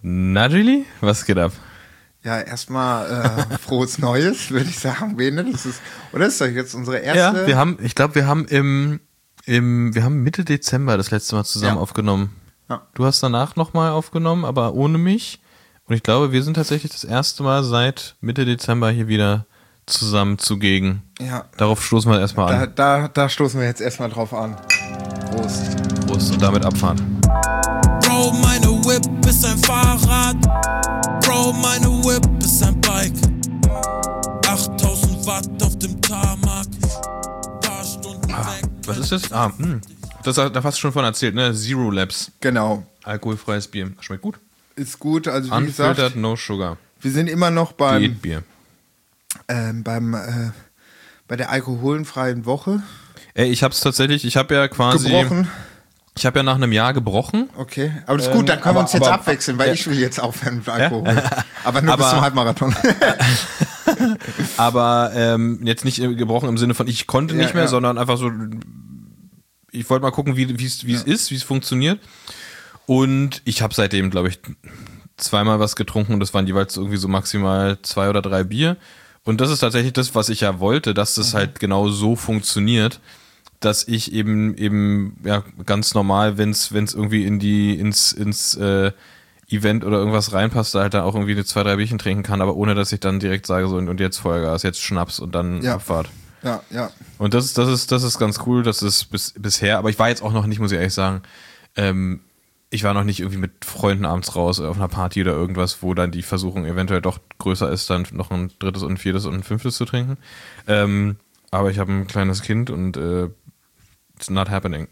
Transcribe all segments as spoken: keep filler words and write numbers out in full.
Na, Julie, was geht ab? Ja, erstmal äh, frohes Neues, würde ich sagen, Bene. Das ist, oder ist doch jetzt unsere erste? Ja, wir haben, ich glaube, wir haben im, im, wir haben Mitte Dezember das letzte Mal zusammen ja. aufgenommen. Ja. Du hast danach nochmal aufgenommen, aber ohne mich. Und ich glaube, wir sind tatsächlich das erste Mal seit Mitte Dezember hier wieder zusammen zugegen. Ja. Darauf stoßen wir erstmal da, an. Da, da stoßen wir jetzt erstmal drauf an. Prost. Prost und damit Abfahrt. Bro, meine Whip ist ein Fahrrad. Bro, meine Whip ist ein Bike. achttausend Watt auf dem Tarmac. Paar Stunden ah, weg. Was ist das? Ah, mh. Das hat da fast schon von erzählt, ne? Zero Labs. Genau. Alkoholfreies Bier. Schmeckt gut. Ist gut, also wie Unfiltered, gesagt, no sugar. Wir sind immer noch beim Diätbier. Ähm, beim äh, bei der alkoholfreien Woche. Ey, ich hab's tatsächlich, ich hab ja quasi gebrochen. Ich habe ja nach einem Jahr gebrochen. Okay, aber das ist gut, ähm, dann können aber, wir uns jetzt aber, abwechseln, weil ja. ich will jetzt aufhören mit Alkohol. Ja? Aber nur aber, bis zum Halbmarathon. aber ähm, jetzt nicht gebrochen im Sinne von, ich konnte ja, nicht mehr, ja. sondern einfach so, ich wollte mal gucken, wie es ja. ist, wie es funktioniert. Und ich habe seitdem, glaube ich, zweimal was getrunken und das waren jeweils irgendwie so maximal zwei oder drei Bier. Und das ist tatsächlich das, was ich ja wollte, dass das mhm. halt genau so funktioniert, dass ich eben eben ja ganz normal, wenn es wenn es irgendwie in die ins ins äh, Event oder irgendwas reinpasst, da halt dann auch irgendwie eine zwei, drei Bierchen trinken kann, aber ohne dass ich dann direkt sage so und jetzt Vollgas, jetzt Schnaps und dann ja. Abfahrt. Ja, ja. Und das ist das ist das ist ganz cool, das ist bis bisher, aber ich war jetzt auch noch nicht, muss ich ehrlich sagen, ähm, ich war noch nicht irgendwie mit Freunden abends raus auf einer Party oder irgendwas, wo dann die Versuchung eventuell doch größer ist, dann noch ein drittes und ein viertes und ein fünftes zu trinken. Ähm, aber ich habe ein kleines Kind und äh, it's not happening.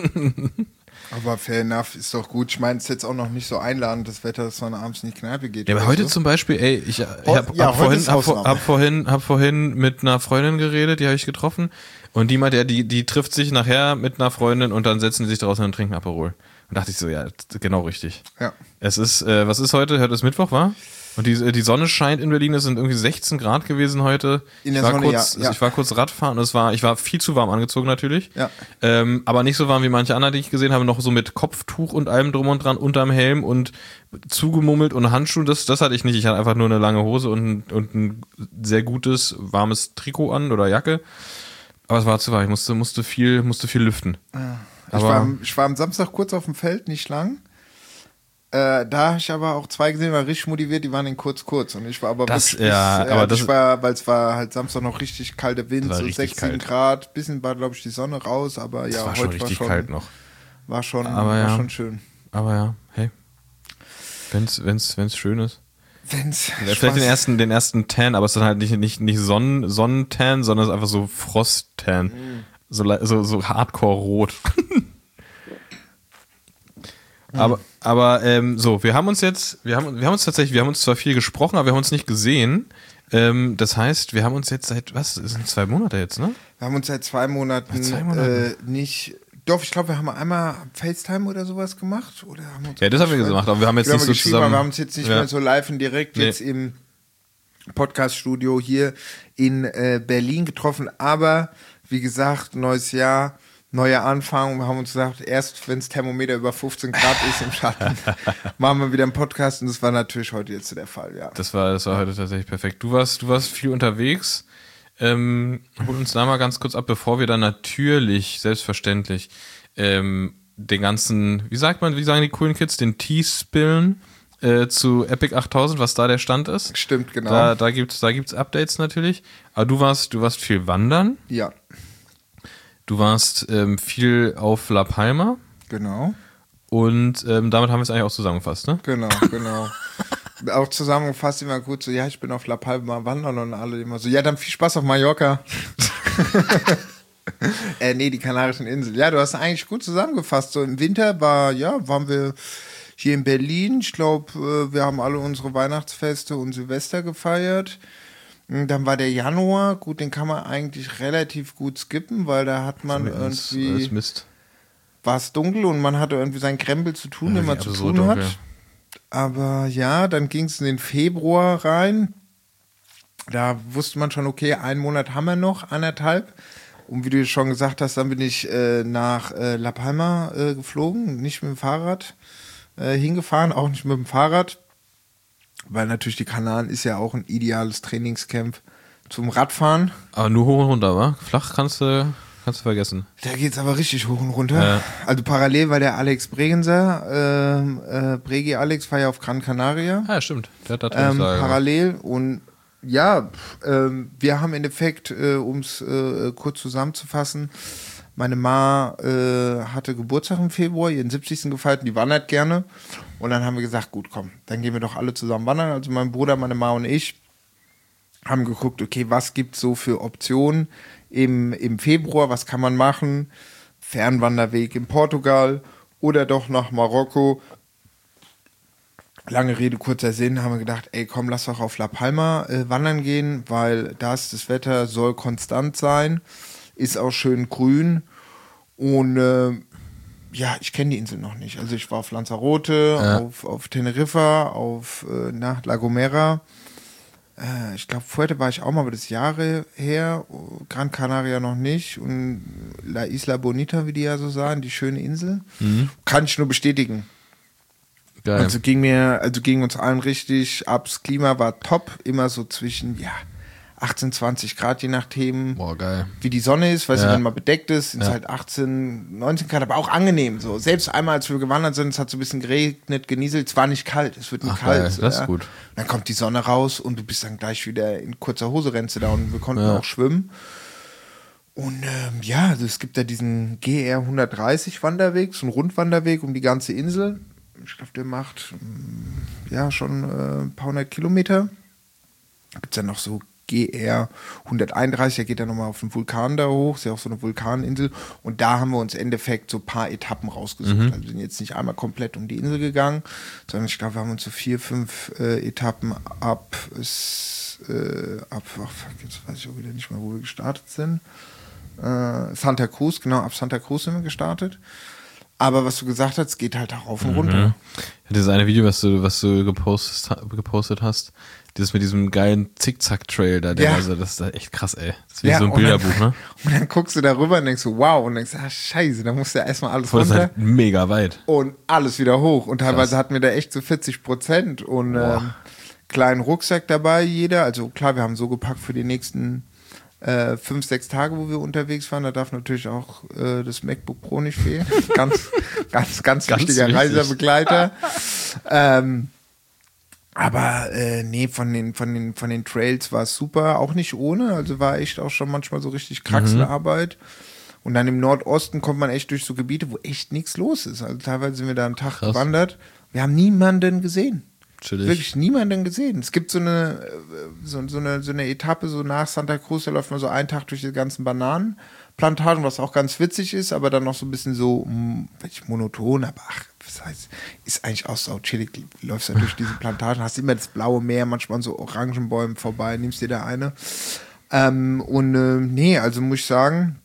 Aber fair enough, ist doch gut. Ich meine, es ist jetzt auch noch nicht so einladend, das Wetter, dass man abends in die Kneipe geht. Ja, aber heute so. Zum Beispiel, ey, ich, ich habe ja, hab vorhin, hab, hab vorhin, hab vorhin mit einer Freundin geredet, die habe ich getroffen und die meinte, ja, die, die trifft sich nachher mit einer Freundin und dann setzen die sich draußen und trinken Aperol. Und dachte ich so, ja, genau richtig. Ja. Es ist, äh, was ist heute? Heute ist Mittwoch, war? Und die, die Sonne scheint in Berlin, es sind irgendwie sechzehn Grad gewesen heute. In der ich war Sonne, kurz, ja, ja. Ich war kurz Radfahren und es war, ich war viel zu warm angezogen natürlich. Ja. Ähm, aber nicht so warm wie manche anderen, die ich gesehen habe, noch so mit Kopftuch und allem drum und dran unterm Helm und zugemummelt und Handschuhen. Das, das hatte ich nicht. Ich hatte einfach nur eine lange Hose und, und ein sehr gutes, warmes Trikot an oder Jacke. Aber es war zu warm. Ich musste, musste viel, musste viel lüften. Ja. Ich war, am, ich war am Samstag kurz auf dem Feld, nicht lang. Äh, da habe ich aber auch zwei gesehen, war richtig motiviert, die waren in kurz kurz und ich war aber das, wirklich, ja, bis, aber äh, das ich war, weil es war halt Samstag noch richtig kalter Wind, so sechs, sieben Grad, bisschen war glaube ich die Sonne raus, aber das ja, war heute schon richtig war schon, kalt noch. War schon, aber war ja, schon schön. Aber ja, hey, wenn's, wenn's, wenn's schön ist. Wenn's Vielleicht den ersten, den ersten Tan, aber es ist dann halt nicht, nicht, nicht Sonnen, Sonnentan, sondern es ist einfach so Frost-Tan. Mhm. So, so, so Hardcore-Rot. Aber, aber ähm, so, wir haben uns jetzt, wir haben, wir haben uns tatsächlich, wir haben uns zwar viel gesprochen, aber wir haben uns nicht gesehen. Ähm, das heißt, wir haben uns jetzt seit, was, das sind zwei Monate jetzt, ne? Wir haben uns seit zwei Monaten, zwei Monaten. Äh, nicht, doch, ich glaube, wir haben einmal FaceTime oder sowas gemacht. Oder haben uns ja, das haben wir gemacht, aber wir haben jetzt nicht so zusammen. Wir haben uns jetzt nicht ja. mehr so live und direkt nee. jetzt im Podcast-Studio hier in äh, Berlin getroffen, aber wie gesagt, neues Jahr, neuer Anfang. Wir haben uns gesagt, erst wenn das Thermometer über fünfzehn Grad ist im Schatten, machen wir wieder einen Podcast und das war natürlich heute jetzt der Fall, ja. Das war, das war heute tatsächlich perfekt. Du warst, du warst viel unterwegs. Ähm, hol uns da mal ganz kurz ab, bevor wir dann natürlich, selbstverständlich, ähm, den ganzen, wie sagt man, wie sagen die coolen Kids, den Tee spillen äh, zu Epic achttausend, was da der Stand ist. Stimmt, genau. Da, da gibt's, da gibt's Updates natürlich. Aber du warst, du warst viel wandern. Ja. Du warst ähm, viel auf La Palma. Genau. Und ähm, damit haben wir es eigentlich auch zusammengefasst, ne? Genau, genau. Auch zusammengefasst immer gut so, ja, ich bin auf La Palma wandern und alle immer so, ja, dann viel Spaß auf Mallorca. äh, nee, die Kanarischen Inseln. Ja, du hast eigentlich gut zusammengefasst. So im Winter war, ja, waren wir hier in Berlin. Ich glaube, wir haben alle unsere Weihnachtsfeste und Silvester gefeiert. Dann war der Januar, gut, den kann man eigentlich relativ gut skippen, weil da hat man alles, irgendwie, alles Mist. War es dunkel und man hatte irgendwie seinen Krempel zu tun, ja, den man zu tun so hat. Aber ja, dann ging es in den Februar rein. Da wusste man schon, okay, einen Monat haben wir noch, anderthalb. Und wie du schon gesagt hast, dann bin ich äh, nach äh, La Palma äh, geflogen, nicht mit dem Fahrrad, äh, hingefahren, auch nicht mit dem Fahrrad, weil natürlich die Kanaren ist ja auch ein ideales Trainingscamp zum Radfahren. Aber nur hoch und runter, wa? Flach kannst du, kannst du vergessen. Da geht's aber richtig hoch und runter. Ja. Also parallel war der Alex Bregenser, ähm, äh, Bregi Alex war ja auf Gran Canaria. Ah, ja, stimmt. Der hat da Ähm, Trainingslager parallel und ja, ähm, wir haben im Endeffekt, äh, um es äh, kurz zusammenzufassen, meine Ma äh, hatte Geburtstag im Februar, ihren siebzigsten gefeiert, die wandert gerne. Und dann haben wir gesagt, gut, komm, dann gehen wir doch alle zusammen wandern. Also mein Bruder, meine Ma und ich haben geguckt, okay, was gibt es so für Optionen im, im Februar, was kann man machen? Fernwanderweg in Portugal oder doch nach Marokko. Lange Rede, kurzer Sinn, haben wir gedacht, ey komm, lass doch auf La Palma äh, wandern gehen, weil da ist das Wetter, soll konstant sein, ist auch schön grün und äh, ja, ich kenne die Insel noch nicht. Also ich war auf Lanzarote, ja. auf, auf Teneriffa, auf äh, na, La Gomera. Äh, ich glaube, Fuerte war ich auch mal, aber das ist Jahre her. Gran Canaria noch nicht. Und La Isla Bonita, wie die ja so sagen, die schöne Insel. Mhm. Kann ich nur bestätigen. Geil. Also ging mir, also ging uns allen richtig ab. Das Klima war top, immer so zwischen, ja, achtzehn, zwanzig Grad, je nach Themen. Boah, geil. Wie die Sonne ist, weil ja. sie dann mal bedeckt ist, sind es ja. halt achtzehn, neunzehn Grad, aber auch angenehm. So. Selbst einmal, als wir gewandert sind, es hat so ein bisschen geregnet, genieselt, es war nicht kalt, es wird nicht Ach, kalt. Geil. So, das ja. ist gut. Dann kommt die Sonne raus und du bist dann gleich wieder in kurzer Hose rennst du da und wir konnten ja. auch schwimmen. Und ähm, ja, also es gibt da diesen G R hundertdreißig Wanderweg, so ein Rundwanderweg um die ganze Insel. Ich glaube, der macht ja schon äh, ein paar hundert Kilometer. Da gibt es ja noch so G R hunderteinunddreißig, der geht dann nochmal auf den Vulkan da hoch, ist ja auch so eine Vulkaninsel. Und da haben wir uns im Endeffekt so ein paar Etappen rausgesucht. Mhm. Also wir sind jetzt nicht einmal komplett um die Insel gegangen, sondern ich glaube, wir haben uns so vier, fünf äh, Etappen ab, ist, äh, ab, ach fuck, jetzt weiß ich auch wieder nicht mehr, wo wir gestartet sind. Äh, Santa Cruz, genau, ab Santa Cruz sind wir gestartet. Aber was du gesagt hast, geht halt auch rauf und runter. Mhm. Das eine Video, was du, was du gepostet, gepostet hast, dieses mit diesem geilen Zickzack-Trail da, der ja. also, das ist echt krass, ey. Das ist wie ja, so ein Bilderbuch, dann, ne? Und dann guckst du da rüber und denkst so, wow, und denkst, ah, scheiße, da musst du ja erstmal alles Voll, runter. das ist halt mega weit. Und alles wieder hoch. Und teilweise krass. hatten wir da echt so vierzig Prozent und ähm, kleinen Rucksack dabei, jeder. Also klar, wir haben so gepackt für die nächsten Äh, fünf, sechs Tage, wo wir unterwegs waren, da darf natürlich auch äh, das MacBook Pro nicht fehlen. ganz, ganz, ganz, ganz wichtiger wichtig. Reisebegleiter. ähm, aber äh, nee, von den, von den, von den Trails war es super, auch nicht ohne, also war echt auch schon manchmal so richtig Kraxelarbeit. Mhm. Und dann im Nordosten kommt man echt durch so Gebiete, wo echt nichts los ist. Also teilweise sind wir da einen Tag Krass. gewandert, wir haben niemanden gesehen. Chillig. Wirklich niemanden gesehen. Es gibt so eine, so, so, eine, so eine Etappe, so nach Santa Cruz, da läuft man so einen Tag durch die ganzen Bananenplantagen, was auch ganz witzig ist, aber dann noch so ein bisschen so monoton, aber ach, das heißt, ist eigentlich auch so chillig. Du läufst dann durch diese Plantagen, hast immer das blaue Meer, manchmal so Orangenbäume vorbei, nimmst dir da eine. Ähm, und äh, nee, also muss ich sagen,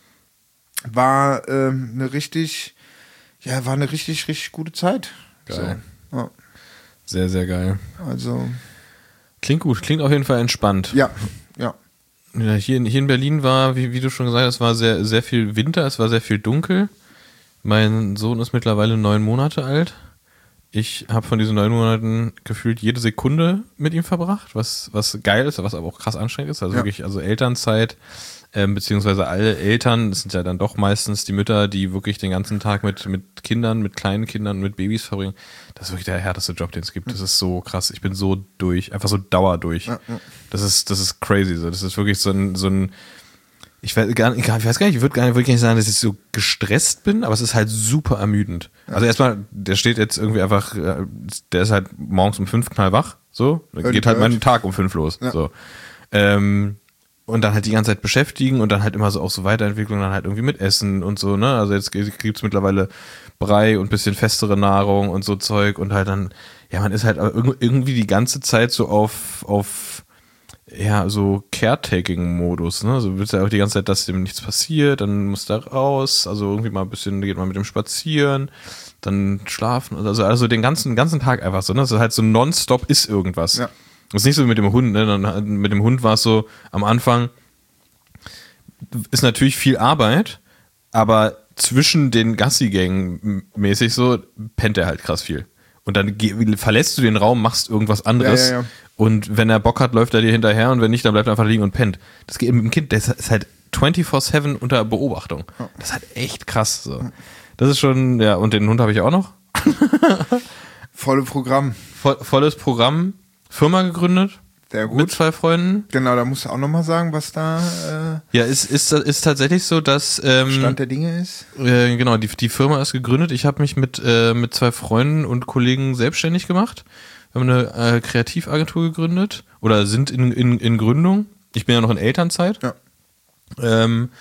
war äh, eine richtig, ja, war eine richtig, richtig gute Zeit. Geil. So, ja. Sehr, sehr geil. Also. Klingt gut, klingt auf jeden Fall entspannt. Ja, ja. ja hier, hier in Berlin war, wie, wie du schon gesagt hast, es war sehr, sehr viel Winter, es war sehr viel dunkel. Mein Sohn ist mittlerweile neun Monate alt. Ich habe von diesen neun Monaten gefühlt jede Sekunde mit ihm verbracht, was, was geil ist, was aber auch krass anstrengend ist. Also ja. wirklich, also Elternzeit, ähm, beziehungsweise alle Eltern, das sind ja dann doch meistens die Mütter, die wirklich den ganzen Tag mit, mit Kindern, mit kleinen Kindern, mit Babys verbringen. Das ist wirklich der härteste Job, den es gibt. Das ist so krass. Ich bin so durch, einfach so dauerdurch. Ja, ja. Das ist, das ist crazy. So. Das ist wirklich so ein, so ein ich weiß gar nicht, ich weiß gar nicht, ich würde gar nicht, würde gar nicht sagen, dass ich so gestresst bin, aber es ist halt super ermüdend. Ja. Also erstmal, der steht jetzt irgendwie einfach, der ist halt morgens um fünf knallwach, so, dann geht halt mein Tag um fünf los, ja. so. Ähm, und dann halt die ganze Zeit beschäftigen und dann halt immer so auch so Weiterentwicklung, dann halt irgendwie mit Essen und so, ne, also jetzt gibt's mittlerweile Brei und bisschen festere Nahrung und so Zeug und halt dann, ja, man ist halt irgendwie die ganze Zeit so auf, auf, ja, so Caretaking-Modus, ne, also willst du ja auch die ganze Zeit, dass dem nichts passiert, dann musst du da raus, also irgendwie mal ein bisschen, geht mal mit dem spazieren, dann schlafen, also, also den ganzen, ganzen Tag einfach so, ne, das ist halt so nonstop ist irgendwas. Ja. Das ist nicht so wie mit dem Hund, ne? Dann, mit dem Hund war es so, am Anfang ist natürlich viel Arbeit, aber zwischen den Gassi-Gängen mäßig so, pennt er halt krass viel. Und dann ge- verlässt du den Raum, machst irgendwas anderes. Ja, ja, ja. Und wenn er Bock hat, läuft er dir hinterher. Und wenn nicht, dann bleibt er einfach liegen und pennt. Das geht mit dem Kind, das ist halt vierundzwanzig sieben unter Beobachtung. Das ist halt echt krass. So. Das ist schon, ja, und den Hund habe ich auch noch. Volle Programm. Voll, volles Programm. Firma gegründet. Sehr gut. Mit zwei Freunden. Genau, da musst du auch nochmal sagen, was da äh, Ja, ist, ist, ist tatsächlich so, dass ähm, Stand der Dinge ist. Äh, genau, die, die Firma ist gegründet. Ich habe mich mit, äh, mit zwei Freunden und Kollegen selbstständig gemacht. Wir haben eine äh, Kreativagentur gegründet oder sind in, in, in Gründung. Ich bin ja noch in Elternzeit. Ja. Ähm,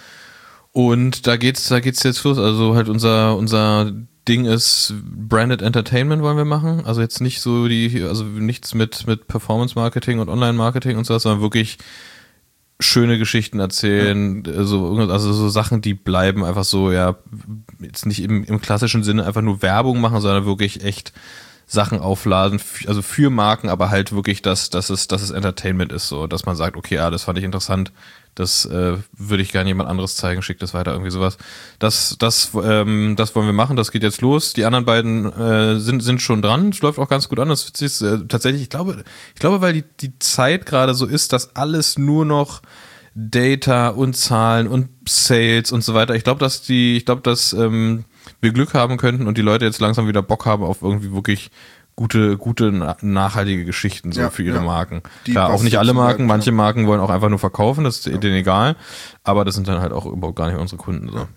und da geht's, da geht's jetzt los. Also halt unser, unser Ding ist Branded Entertainment wollen wir machen. Also jetzt nicht so die, also nichts mit, mit Performance Marketing und Online Marketing und sowas, sondern wirklich schöne Geschichten erzählen, ja. also, also so Sachen, die bleiben einfach so, ja, jetzt nicht im, im klassischen Sinne einfach nur Werbung machen, sondern wirklich echt Sachen aufladen, also für Marken, aber halt wirklich, dass, dass, es, dass es Entertainment ist, so, dass man sagt, okay, ja, das fand ich interessant, das äh, würde ich gerne jemand anderes zeigen, schickt das weiter, irgendwie sowas. Das, das, ähm, das wollen wir machen, das geht jetzt los. Die anderen beiden äh, sind, sind schon dran, es läuft auch ganz gut an, das ist äh, tatsächlich, ich glaube, ich glaube, weil die, die Zeit gerade so ist, dass alles nur noch Data und Zahlen und Sales und so weiter. Ich glaube, dass die, ich glaube, dass ähm, wir Glück haben könnten und die Leute jetzt langsam wieder Bock haben auf irgendwie wirklich gute, gute, nachhaltige Geschichten so ja, für ihre ja. Marken. Die Klar, auch nicht alle Marken, manche Marken wollen auch einfach nur verkaufen, das ist ja. denen egal, aber das sind dann halt auch überhaupt gar nicht unsere Kunden so. Ja.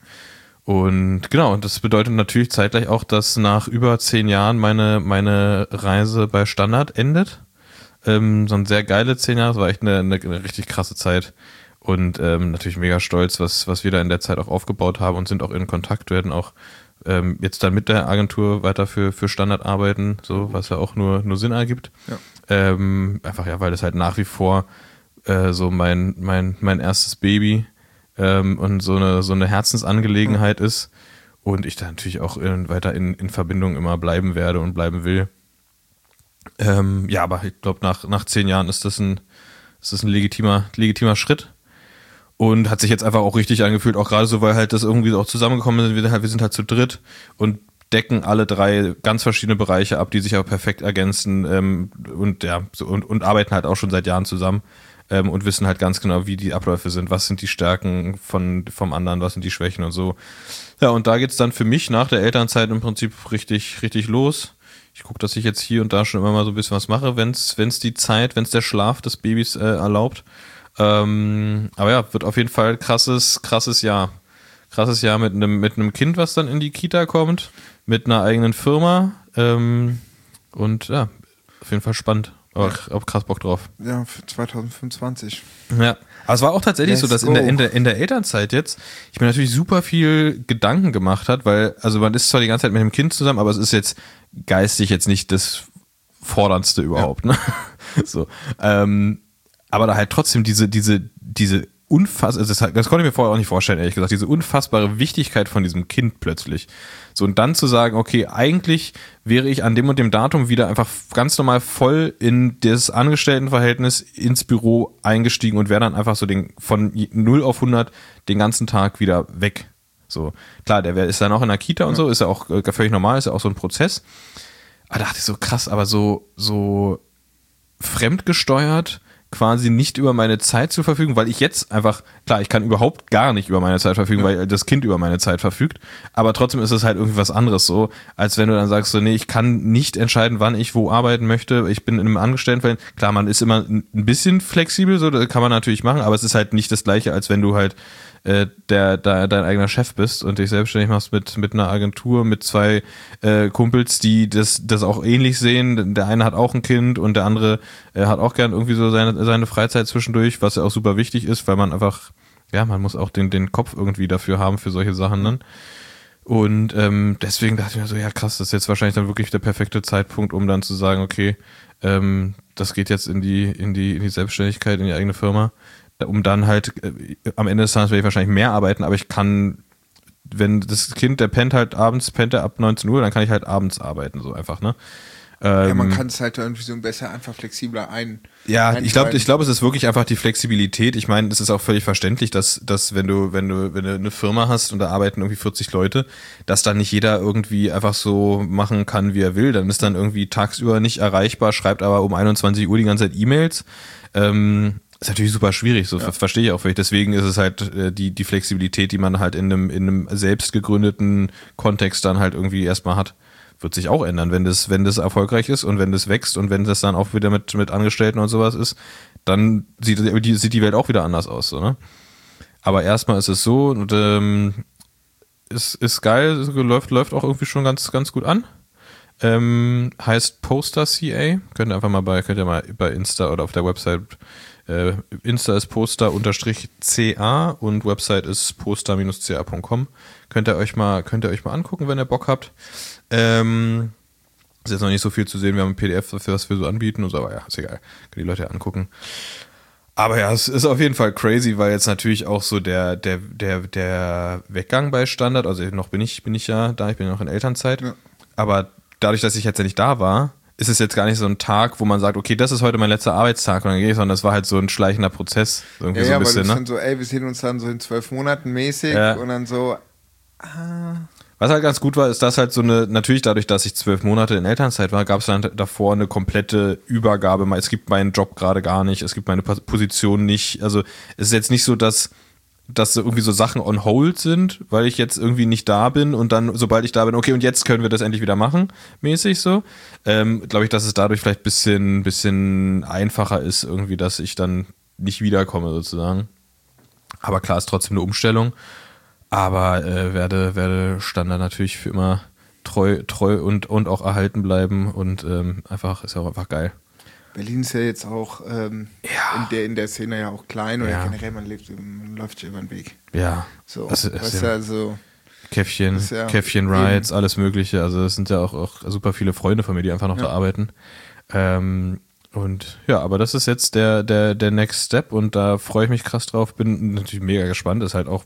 Und genau, das bedeutet natürlich zeitgleich auch, dass nach über zehn Jahren meine, meine Reise bei Standard endet. Ähm, so ein sehr geile zehn Jahre, das war echt eine, eine, eine richtig krasse Zeit. Und ähm, natürlich mega stolz, was, was wir da in der Zeit auch aufgebaut haben und sind auch in Kontakt. Wir werden auch ähm, jetzt dann mit der Agentur weiter für, für Standard arbeiten, so, was ja auch nur, nur Sinn ergibt. Ja. Ähm, einfach ja, weil das halt nach wie vor äh, so mein, mein, mein erstes Baby ähm, und so eine, so eine Herzensangelegenheit mhm. ist. Und ich da natürlich auch in, weiter in, in Verbindung immer bleiben werde und bleiben will. Ähm, ja, aber ich glaube, nach, nach zehn Jahren ist das ein, ist das ein legitimer, legitimer Schritt. Und hat sich jetzt einfach auch richtig angefühlt, auch gerade so, weil halt das irgendwie auch zusammengekommen ist. Wir sind halt, wir sind halt zu dritt und decken alle drei ganz verschiedene Bereiche ab, die sich aber perfekt ergänzen ähm, und ja so, und, und arbeiten halt auch schon seit Jahren zusammen ähm, und wissen halt ganz genau, wie die Abläufe sind, was sind die Stärken von vom anderen, was sind die Schwächen und so. Ja, und da geht's dann für mich nach der Elternzeit im Prinzip richtig, richtig los. Ich gucke, dass ich jetzt hier und da schon immer mal so ein bisschen was mache, wenn's, wenn's die Zeit, wenn's der Schlaf des Babys äh, erlaubt. Ähm, aber ja, wird auf jeden Fall krasses, krasses Jahr. Krasses Jahr mit einem mit einem Kind, was dann in die Kita kommt, mit einer eigenen Firma. Ähm, und ja, auf jeden Fall spannend. Aber ja. Auch krass Bock drauf. Ja, für zwanzig fünfundzwanzig. Ja, aber es war auch tatsächlich Let's so, dass in der, in, der, in der Elternzeit jetzt, ich mir natürlich super viel Gedanken gemacht hat, weil, also man ist zwar die ganze Zeit mit dem Kind zusammen, aber es ist jetzt geistig jetzt nicht das Forderndste überhaupt, ja. ne? So, ähm, aber da halt trotzdem diese, diese, diese unfassbare, also das, das konnte ich mir vorher auch nicht vorstellen, ehrlich gesagt, diese unfassbare Wichtigkeit von diesem Kind plötzlich. So, und dann zu sagen, okay, eigentlich wäre ich an dem und dem Datum wieder einfach ganz normal voll in das Angestelltenverhältnis ins Büro eingestiegen und wäre dann einfach so den, von null auf hundert den ganzen Tag wieder weg. So, klar, der ist dann auch in der Kita und so, ist ja auch völlig normal, ist ja auch so ein Prozess. Aber da dachte ich so, krass, aber so, so fremdgesteuert, quasi nicht über meine Zeit zu verfügen, weil ich jetzt einfach, klar, ich kann überhaupt gar nicht über meine Zeit verfügen, ja. weil das Kind über meine Zeit verfügt, aber trotzdem ist es halt irgendwie was anderes so, als wenn du dann sagst so, nee, ich kann nicht entscheiden, wann ich wo arbeiten möchte, ich bin in einem Angestelltenverhältnis, klar, man ist immer ein bisschen flexibel, so, das kann man natürlich machen, aber es ist halt nicht das Gleiche, als wenn du halt äh, der, der dein eigener Chef bist und dich selbstständig machst mit mit einer Agentur, mit zwei äh, Kumpels, die das das auch ähnlich sehen. Der eine hat auch ein Kind und der andere äh, hat auch gern irgendwie so seine seine Freizeit zwischendurch, was ja auch super wichtig ist, weil man einfach, ja, man muss auch den den Kopf irgendwie dafür haben für solche Sachen dann. Und ähm, deswegen dachte ich mir so, ja krass, das ist jetzt wahrscheinlich dann wirklich der perfekte Zeitpunkt, um dann zu sagen, okay, ähm, das geht jetzt in die in die in die Selbstständigkeit, in die eigene Firma. Um dann halt, äh, am Ende des Tages werde ich wahrscheinlich mehr arbeiten, aber ich kann, wenn das Kind, der pennt halt abends, pennt er ab neunzehn Uhr, dann kann ich halt abends arbeiten, so einfach, ne? Ähm, ja, man kann es halt irgendwie so besser, einfach flexibler ein. Ja, ich glaube, ich glaube, es ist wirklich einfach die Flexibilität. Ich meine, es ist auch völlig verständlich, dass, dass wenn du, wenn du, wenn du eine Firma hast und da arbeiten irgendwie vierzig Leute, dass dann nicht jeder irgendwie einfach so machen kann, wie er will. Dann ist dann irgendwie tagsüber nicht erreichbar, schreibt aber um einundzwanzig Uhr die ganze Zeit E-Mails. Ähm, ist natürlich super schwierig, so ja. Verstehe ich auch völlig. Deswegen ist es halt äh, die, die Flexibilität, die man halt in einem, in einem selbst gegründeten Kontext dann halt irgendwie erstmal hat. Wird sich auch ändern, wenn das, wenn das erfolgreich ist und wenn das wächst und wenn das dann auch wieder mit, mit Angestellten und sowas ist, dann sieht die, sieht die Welt auch wieder anders aus, so, ne? Aber erstmal ist es so und ähm, ist, ist geil, läuft, läuft auch irgendwie schon ganz, ganz gut an. Ähm, heißt Poster C A. Könnt ihr einfach mal bei, könnt ihr mal bei Insta oder auf der Website, äh, Insta ist Poster-C A und Website ist poster C A Punkt com. Könnt ihr euch mal, könnt ihr euch mal angucken, wenn ihr Bock habt. Ähm, ist jetzt noch nicht so viel zu sehen, wir haben ein P D F dafür, was wir so anbieten und so, aber ja, ist egal. Können die Leute ja angucken. Aber ja, es ist auf jeden Fall crazy, weil jetzt natürlich auch so der, der, der, der Weggang bei Standard, also noch bin ich, bin ich ja da, ich bin ja noch in Elternzeit, ja. Aber dadurch, dass ich jetzt ja nicht da war, ist es jetzt gar nicht so ein Tag, wo man sagt, okay, das ist heute mein letzter Arbeitstag und dann gehe ich, sondern das war halt so ein schleichender Prozess. Irgendwie ja, so ein ja, bisschen, weil ne? dann so, ey, wir sehen uns dann so in zwölf Monaten mäßig ja. Und dann so, ah. Was halt ganz gut war, ist, dass halt so eine, natürlich dadurch, dass ich zwölf Monate in Elternzeit war, gab es dann davor eine komplette Übergabe. Es gibt meinen Job gerade gar nicht, es gibt meine Position nicht. Also es ist jetzt nicht so, dass, dass irgendwie so Sachen on hold sind, weil ich jetzt irgendwie nicht da bin und dann, sobald ich da bin, okay, und jetzt können wir das endlich wieder machen, mäßig so. Ähm, glaube ich, dass es dadurch vielleicht ein bisschen, bisschen einfacher ist, irgendwie, dass ich dann nicht wiederkomme, sozusagen. Aber klar, ist trotzdem eine Umstellung. Aber äh, werde, werde Standard natürlich für immer treu, treu und, und auch erhalten bleiben und ähm, einfach, ist ja auch einfach geil. Berlin ist ja jetzt auch ähm, ja. in, der, in der Szene ja auch klein oder ja. generell, man, lebt, man läuft ja über den Weg. Ja. So, das ist, weißt ja, also Käffchen, ja Käffchen Rides, eben. Alles Mögliche. Also es sind ja auch, auch super viele Freunde von mir, die einfach noch ja. da arbeiten. Ähm, und ja, aber das ist jetzt der, der, der Next Step und da freue ich mich krass drauf. Bin natürlich mega gespannt, ist halt auch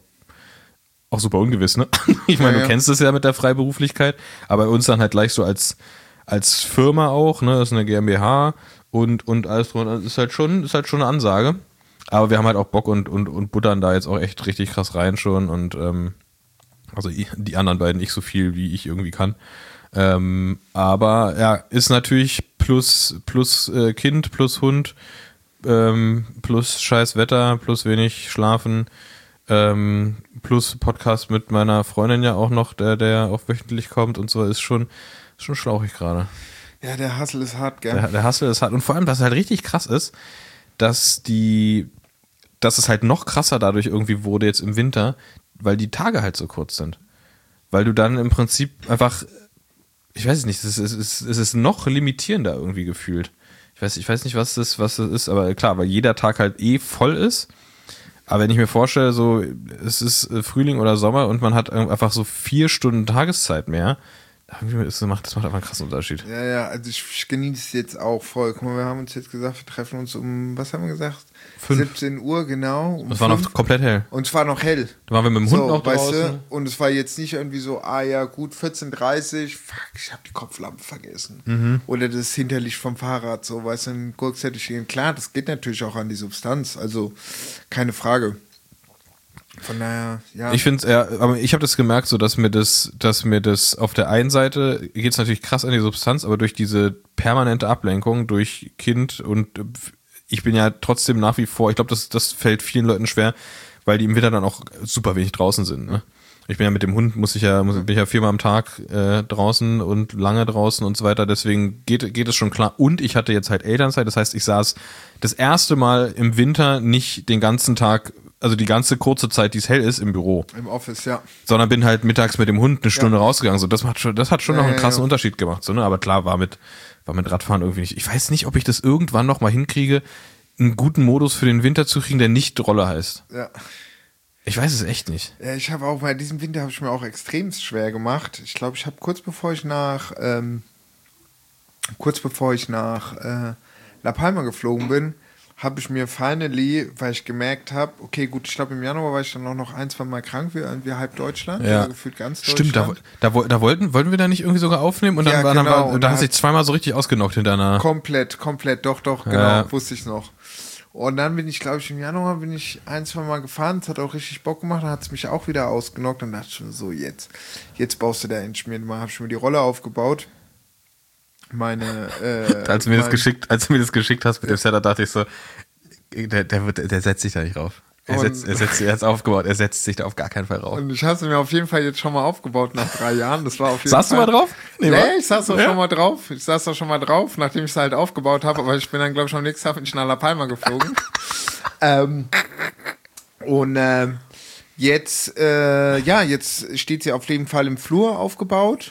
Auch super ungewiss, ne? Ich meine, ja, ja. du kennst es ja mit der Freiberuflichkeit, aber bei uns dann halt gleich so als, als Firma auch, ne? Das ist eine GmbH und, und alles drum. Das ist halt schon, ist halt schon eine Ansage. Aber wir haben halt auch Bock und, und, und buttern da jetzt auch echt richtig krass rein schon und ähm, also die anderen beiden nicht so viel, wie ich irgendwie kann. Ähm, aber ja, ist natürlich plus, plus äh, Kind, plus Hund, ähm, plus scheiß Wetter, plus wenig schlafen. Ähm, plus Podcast mit meiner Freundin ja auch noch, der, der auch wöchentlich kommt und so, ist schon, ist schon schlauchig gerade. Ja, der Hustle ist hart, gell? Der, der Hustle ist hart. Und vor allem, was halt richtig krass ist, dass die, dass es halt noch krasser dadurch irgendwie wurde jetzt im Winter, weil die Tage halt so kurz sind. Weil du dann im Prinzip einfach, ich weiß es nicht, es ist, es ist, es ist noch limitierender irgendwie gefühlt. Ich weiß, ich weiß nicht, was das, was das ist, aber klar, weil jeder Tag halt eh voll ist. Aber wenn ich mir vorstelle, so, es ist Frühling oder Sommer und man hat einfach so vier Stunden Tageszeit mehr, das macht, das macht einfach einen krassen Unterschied. Ja, ja, also ich genieße es jetzt auch voll. Guck mal, wir haben uns jetzt gesagt, wir treffen uns um, was haben wir gesagt? Fünf. siebzehn Uhr, genau. Um es war noch komplett hell. Und es war noch hell. Da waren wir mit dem Hund so, noch draußen. Weißt du? Und es war jetzt nicht irgendwie so, ah ja, gut, vierzehn Uhr dreißig, fuck, ich habe die Kopflampe vergessen. Mhm. Oder das Hinterlicht vom Fahrrad, so, weißt du, dann guckst du natürlich, klar, das geht natürlich auch an die Substanz, also keine Frage. Von daher, ja. Ich finde es ja, aber ich habe das gemerkt, so dass mir das, dass mir das auf der einen Seite geht es natürlich krass an die Substanz, aber durch diese permanente Ablenkung durch Kind und ich bin ja trotzdem nach wie vor, ich glaube, das, das fällt vielen Leuten schwer, weil die im Winter dann auch super wenig draußen sind. Ne? Ich bin ja mit dem Hund, muss ich ja, muss, bin ich ja viermal am Tag äh, draußen und lange draußen und so weiter, deswegen geht, geht es schon klar. Und ich hatte jetzt halt Elternzeit, das heißt, ich saß das erste Mal im Winter nicht den ganzen Tag, also die ganze kurze Zeit, die es hell ist, im Büro. Im Office, ja. Sondern bin halt mittags mit dem Hund eine Stunde ja. rausgegangen. So, das hat schon, das hat schon ja, noch einen krassen ja, ja. Unterschied gemacht. So, ne? Aber klar, war mit, war mit Radfahren irgendwie nicht. Ich weiß nicht, ob ich das irgendwann noch mal hinkriege, einen guten Modus für den Winter zu kriegen, der nicht Rolle heißt. Ja. Ich weiß es echt nicht. Ja, ich habe auch, bei diesem Winter habe ich mir auch extrem schwer gemacht. Ich glaube, ich habe kurz bevor ich nach, ähm, kurz bevor ich nach äh, La Palma geflogen bin, habe ich mir finally, weil ich gemerkt habe, okay, gut, ich glaube im Januar war ich dann auch noch ein, zwei Mal krank, wie, wie halb Deutschland, ja. also gefühlt ganz Deutschland. Stimmt, da, da, da wollten, wollten wir da nicht irgendwie sogar aufnehmen und dann, ja, war, genau. dann war, und da hast du dich zweimal so richtig ausgenockt hintereinander. Komplett, komplett, doch, doch, genau, ja. wusste ich noch. Und dann bin ich, glaube ich, im Januar bin ich ein, zwei Mal gefahren, es hat auch richtig Bock gemacht, dann hat es mich auch wieder ausgenockt, dann dachte ich schon so, jetzt, jetzt baust du da endlich mir, mal habe ich mir die Rolle aufgebaut. Meine, äh, als, du mir mein, das geschickt, als du mir das geschickt hast mit dem Setup, dachte ich so, der, der, wird, der setzt sich da nicht rauf. Er setzt, er setzt sich jetzt aufgebaut, er setzt sich da auf gar keinen Fall rauf. Und ich habe es mir auf jeden Fall jetzt schon mal aufgebaut nach drei Jahren. Das war auf jeden Saßt Fall. du mal drauf? Nee, nee ich saß doch ja. schon mal drauf. Ich saß doch schon mal drauf, nachdem ich es halt aufgebaut habe. Aber ich bin dann, glaube ich, am nächsten Tag nach La Palma geflogen. ähm, und äh, jetzt, äh, ja, jetzt steht sie auf jeden Fall im Flur aufgebaut.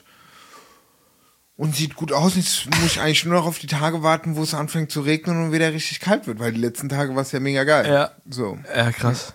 Und sieht gut aus. Jetzt muss ich eigentlich nur noch auf die Tage warten, wo es anfängt zu regnen und wieder richtig kalt wird, weil die letzten Tage war es ja mega geil. Ja. So. Ja, krass.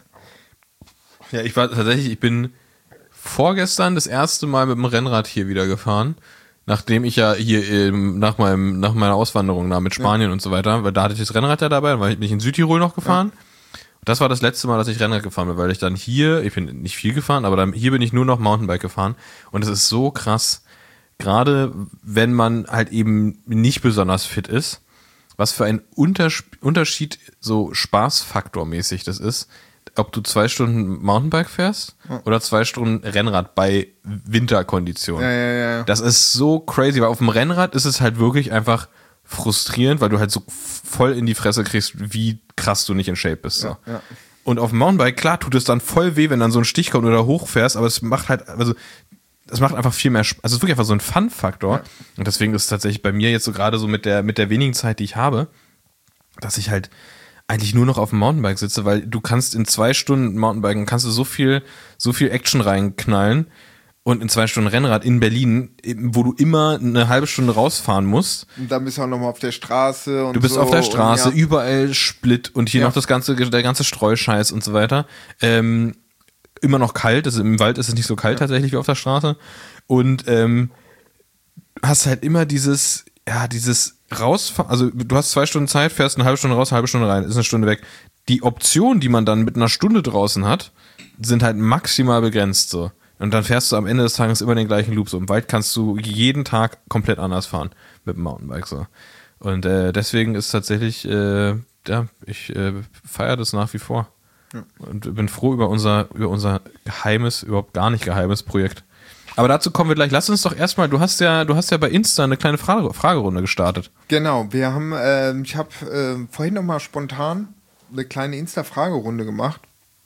Ja, ich war tatsächlich, ich bin vorgestern das erste Mal mit dem Rennrad hier wieder gefahren, nachdem ich ja hier ähm, nach meinem nach meiner Auswanderung da mit Spanien ja. und so weiter, weil da hatte ich das Rennrad ja dabei, dann war ich nicht in Südtirol noch gefahren. Ja. Das war das letzte Mal, dass ich Rennrad gefahren bin, weil ich dann hier, ich bin nicht viel gefahren, aber dann hier bin ich nur noch Mountainbike gefahren und es ist so krass. Gerade wenn man halt eben nicht besonders fit ist, was für ein Unters- Unterschied so spaßfaktormäßig das ist, ob du zwei Stunden Mountainbike fährst ja. oder zwei Stunden Rennrad bei Winterkonditionen. Ja, ja, ja. Das ist so crazy, weil auf dem Rennrad ist es halt wirklich einfach frustrierend, weil du halt so voll in die Fresse kriegst, wie krass du nicht in Shape bist. So. Ja, ja. Und auf dem Mountainbike, klar, tut es dann voll weh, wenn dann so ein Stich kommt oder hochfährst, aber es macht halt, also es macht einfach viel mehr Spaß. Also es ist wirklich einfach so ein Fun-Faktor. Ja. Und deswegen ist es tatsächlich bei mir jetzt so gerade so mit der, mit der wenigen Zeit, die ich habe, dass ich halt eigentlich nur noch auf dem Mountainbike sitze, weil du kannst in zwei Stunden Mountainbiken, kannst du so viel, so viel Action reinknallen und in zwei Stunden Rennrad in Berlin, wo du immer eine halbe Stunde rausfahren musst. Und dann bist du auch nochmal auf der Straße und Du bist so auf der Straße, ja. überall Split und hier ja. noch das ganze, der ganze Streuscheiß und so weiter. Ähm, immer noch kalt, also im Wald ist es nicht so kalt ja. tatsächlich wie auf der Straße und ähm, hast halt immer dieses, ja, dieses Rausfahren, also du hast zwei Stunden Zeit, fährst eine halbe Stunde raus, eine halbe Stunde rein, ist eine Stunde weg. Die Optionen, die man dann mit einer Stunde draußen hat, sind halt maximal begrenzt so. Und dann fährst du am Ende des Tages immer den gleichen Loop so. Im Wald kannst du jeden Tag komplett anders fahren mit dem Mountainbike so. Und äh, deswegen ist tatsächlich, äh, ja, ich äh, feiere das nach wie vor. Ja. Und bin froh über unser, über unser geheimes, überhaupt gar nicht geheimes Projekt. Aber dazu kommen wir gleich. Lass uns doch erstmal, du hast ja, du hast ja bei Insta eine kleine Frage, Fragerunde gestartet. Genau, wir haben, äh, ich habe äh, vorhin nochmal spontan eine kleine Insta-Fragerunde gemacht,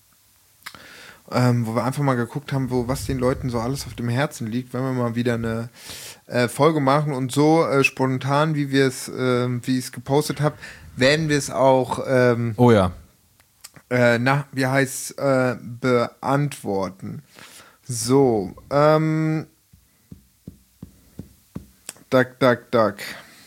ähm, wo wir einfach mal geguckt haben, wo was den Leuten so alles auf dem Herzen liegt, wenn wir mal wieder eine äh, Folge machen und so äh, spontan, wie wir es, äh, wie ich es gepostet habe, werden wir es auch ähm, oh ja. Äh, na, wie heißt äh, beantworten. So, ähm, Duck, Duck, Duck.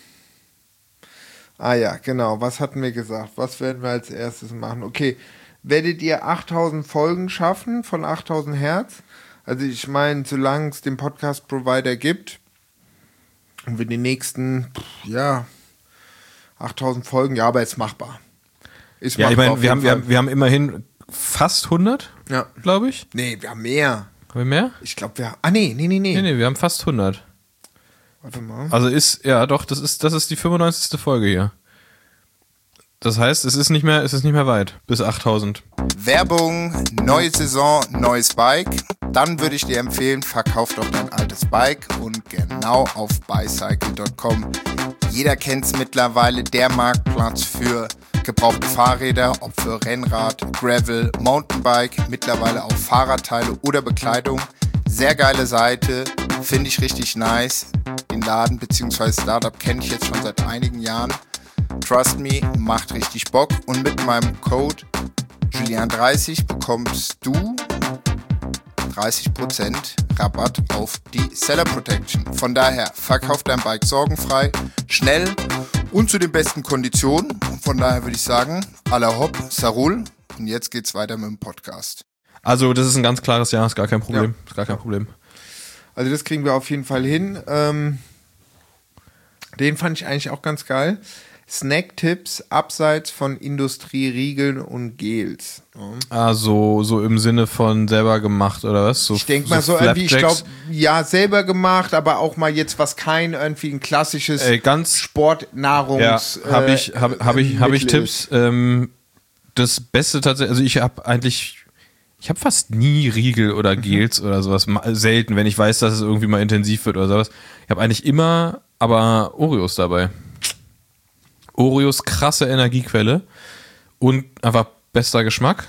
Ah ja, genau, was hatten wir gesagt? Was werden wir als erstes machen? Okay, werdet ihr achttausend Folgen schaffen von achttausend Hertz? Also ich meine, solange es den Podcast-Provider gibt und wir die nächsten, ja, achttausend Folgen, ja, aber ist machbar. Ist ja, ich meine, wir haben, wir, Fall. haben, wir haben immerhin fast hundert, ja. glaube ich. Nee, wir haben mehr. Haben wir mehr? Ich glaube, wir haben, ah nee, nee, nee, nee. Nee, nee, wir haben fast hundert. Warte mal. Also ist, ja doch, das ist, das ist die fünfundneunzigste Folge hier. Das heißt, es ist nicht mehr, es ist nicht mehr weit, bis achttausend. Werbung, neue Saison, neues Bike. Dann würde ich dir empfehlen, verkauf doch dein altes Bike und genau auf bicycle Punkt com. Jeder kennt es mittlerweile, der Marktplatz für gebrauchte Fahrräder, ob für Rennrad, Gravel, Mountainbike, mittlerweile auch Fahrradteile oder Bekleidung. Sehr geile Seite, finde ich richtig nice. Den Laden bzw. Startup kenne ich jetzt schon seit einigen Jahren. Trust me, macht richtig Bock und mit meinem Code Julian dreißig bekommst du dreißig Prozent Rabatt auf die Seller Protection. Von daher, verkauf dein Bike sorgenfrei, schnell und zu den besten Konditionen. Und von daher würde ich sagen, à la hopp, Sarul. Und jetzt geht's weiter mit dem Podcast. Also das ist ein ganz klares Ja, ist gar kein Problem. Ja. Ist gar kein Problem. Also das kriegen wir auf jeden Fall hin. Ähm, den fand ich eigentlich auch ganz geil. Snacktipps abseits von Industrieriegeln und Gels. Ah, so, so im Sinne von selber gemacht oder was? So, ich denke mal so, so irgendwie, ich glaube, ja, selber gemacht, aber auch mal jetzt was kein irgendwie ein klassisches Ey, ganz Sportnahrungs. Ja, habe ich, habe hab ich, habe ich Tipps. Ähm, das Beste tatsächlich, also ich habe eigentlich, ich habe fast nie Riegel oder Gels mhm. oder sowas, selten, wenn ich weiß, dass es irgendwie mal intensiv wird oder sowas. Ich habe eigentlich immer aber Oreos dabei. Oreos, krasse Energiequelle und einfach bester Geschmack.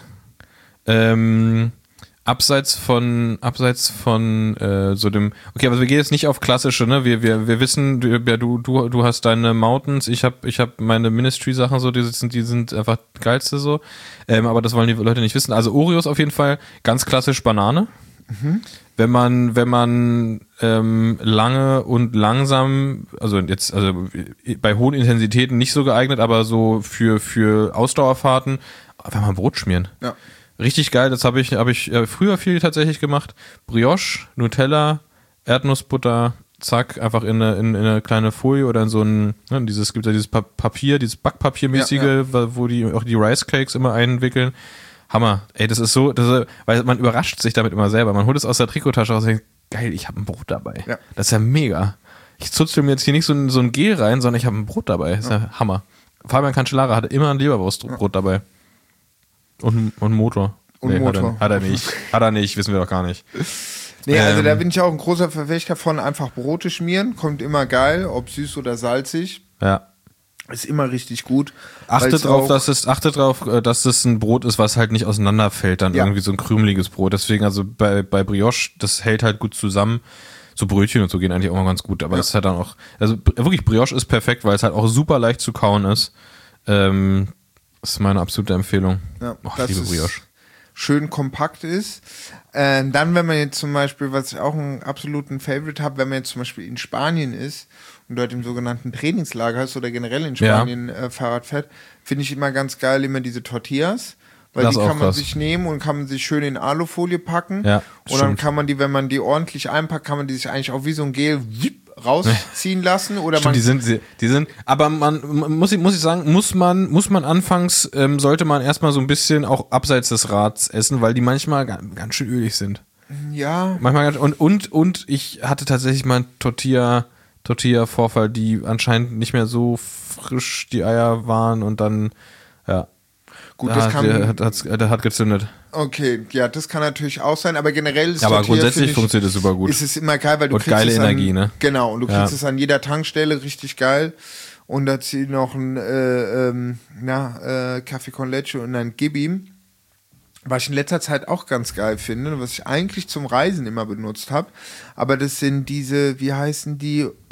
Ähm, abseits von, abseits von äh, so dem, okay, aber wir gehen jetzt nicht auf klassische, ne? Wir, wir, wir wissen, du, du, du, du hast deine Mountains, ich habe ich hab meine Ministry-Sachen so, die sind, die sind einfach geilste so. Ähm, aber das wollen die Leute nicht wissen. Also Oreos auf jeden Fall, ganz klassisch Banane. Mhm. Wenn man, wenn man ähm, lange und langsam, also jetzt, also bei hohen Intensitäten nicht so geeignet, aber so für, für Ausdauerfahrten, einfach mal Brot schmieren. Ja. Richtig geil, das habe ich, habe ich früher viel tatsächlich gemacht. Brioche, Nutella, Erdnussbutter, zack, einfach in eine, in, in eine kleine Folie oder in so ein, ne, dieses, gibt ja dieses Papier, dieses Backpapiermäßige, ja, ja. wo die auch die Rice Cakes immer einwickeln. Hammer. Ey, das ist so, das ist, weil man überrascht sich damit immer selber. Man holt es aus der Trikottasche raus und denkt, geil, ich habe ein Brot dabei. Ja. Das ist ja mega. Ich zutzel mir jetzt hier nicht so ein, so ein Gel rein, sondern ich habe ein Brot dabei. Das ist ja, ja Hammer. Fabian Cancellara hatte immer ein Leberwurstbrot ja. dabei. Und, und Motor. Und nee, Motor. Hat er, hat er nicht. Hat er nicht, wissen wir doch gar nicht. Nee, also ähm, da bin ich auch ein großer Verfechter von einfach Brote schmieren. Kommt immer geil, ob süß oder salzig. Ja. Ist immer richtig gut. Achtet drauf, dass es, achtet drauf, dass es ein Brot ist, was halt nicht auseinanderfällt, dann ja. irgendwie so ein krümeliges Brot. Deswegen, also bei, bei Brioche, das hält halt gut zusammen. So Brötchen und so gehen eigentlich auch mal ganz gut, aber ja. das ist halt dann auch, also wirklich Brioche ist perfekt, weil es halt auch super leicht zu kauen ist. Ähm, das ist meine absolute Empfehlung. Ja, oh, ich liebe Brioche. Schön kompakt ist. Äh, dann, wenn man jetzt zum Beispiel, was ich auch einen absoluten Favorite habe, wenn man jetzt zum Beispiel in Spanien ist und dort im sogenannten Trainingslager ist oder generell in Spanien ja. äh, Fahrrad fährt, finde ich immer ganz geil, immer diese Tortillas. Weil das die kann man krass. sich nehmen und kann man sich schön in Alufolie packen. Ja, und stimmt. dann kann man die, wenn man die ordentlich einpackt, kann man die sich eigentlich auch wie so ein Gel rausziehen lassen. Oder stimmt, man die sind, die sind, aber man, muss ich, muss ich sagen, muss man, muss man anfangs, ähm, sollte man erstmal so ein bisschen auch abseits des Rads essen, weil die manchmal ganz, ganz schön ölig sind. Ja. Manchmal ganz, und, und, und ich hatte tatsächlich mal Tortilla, Tortilla-Vorfall, die anscheinend nicht mehr so frisch die Eier waren und dann, ja. Gut, das ah, kann. Der hat, hat, der hat gezündet. Okay, ja, das kann natürlich auch sein, aber generell ist ja, aber Tortilla, grundsätzlich ich, funktioniert es super gut. Ist es immer geil, weil du und kriegst geile es Energie, an, ne? Genau, und du kriegst ja. es an jeder Tankstelle richtig geil. Und dazu noch ein äh, ähm, na, äh, Kaffee con Leche und ein Gibi. Was ich in letzter Zeit auch ganz geil finde, was ich eigentlich zum Reisen immer benutzt habe. Aber das sind diese, wie heißen die? Äh,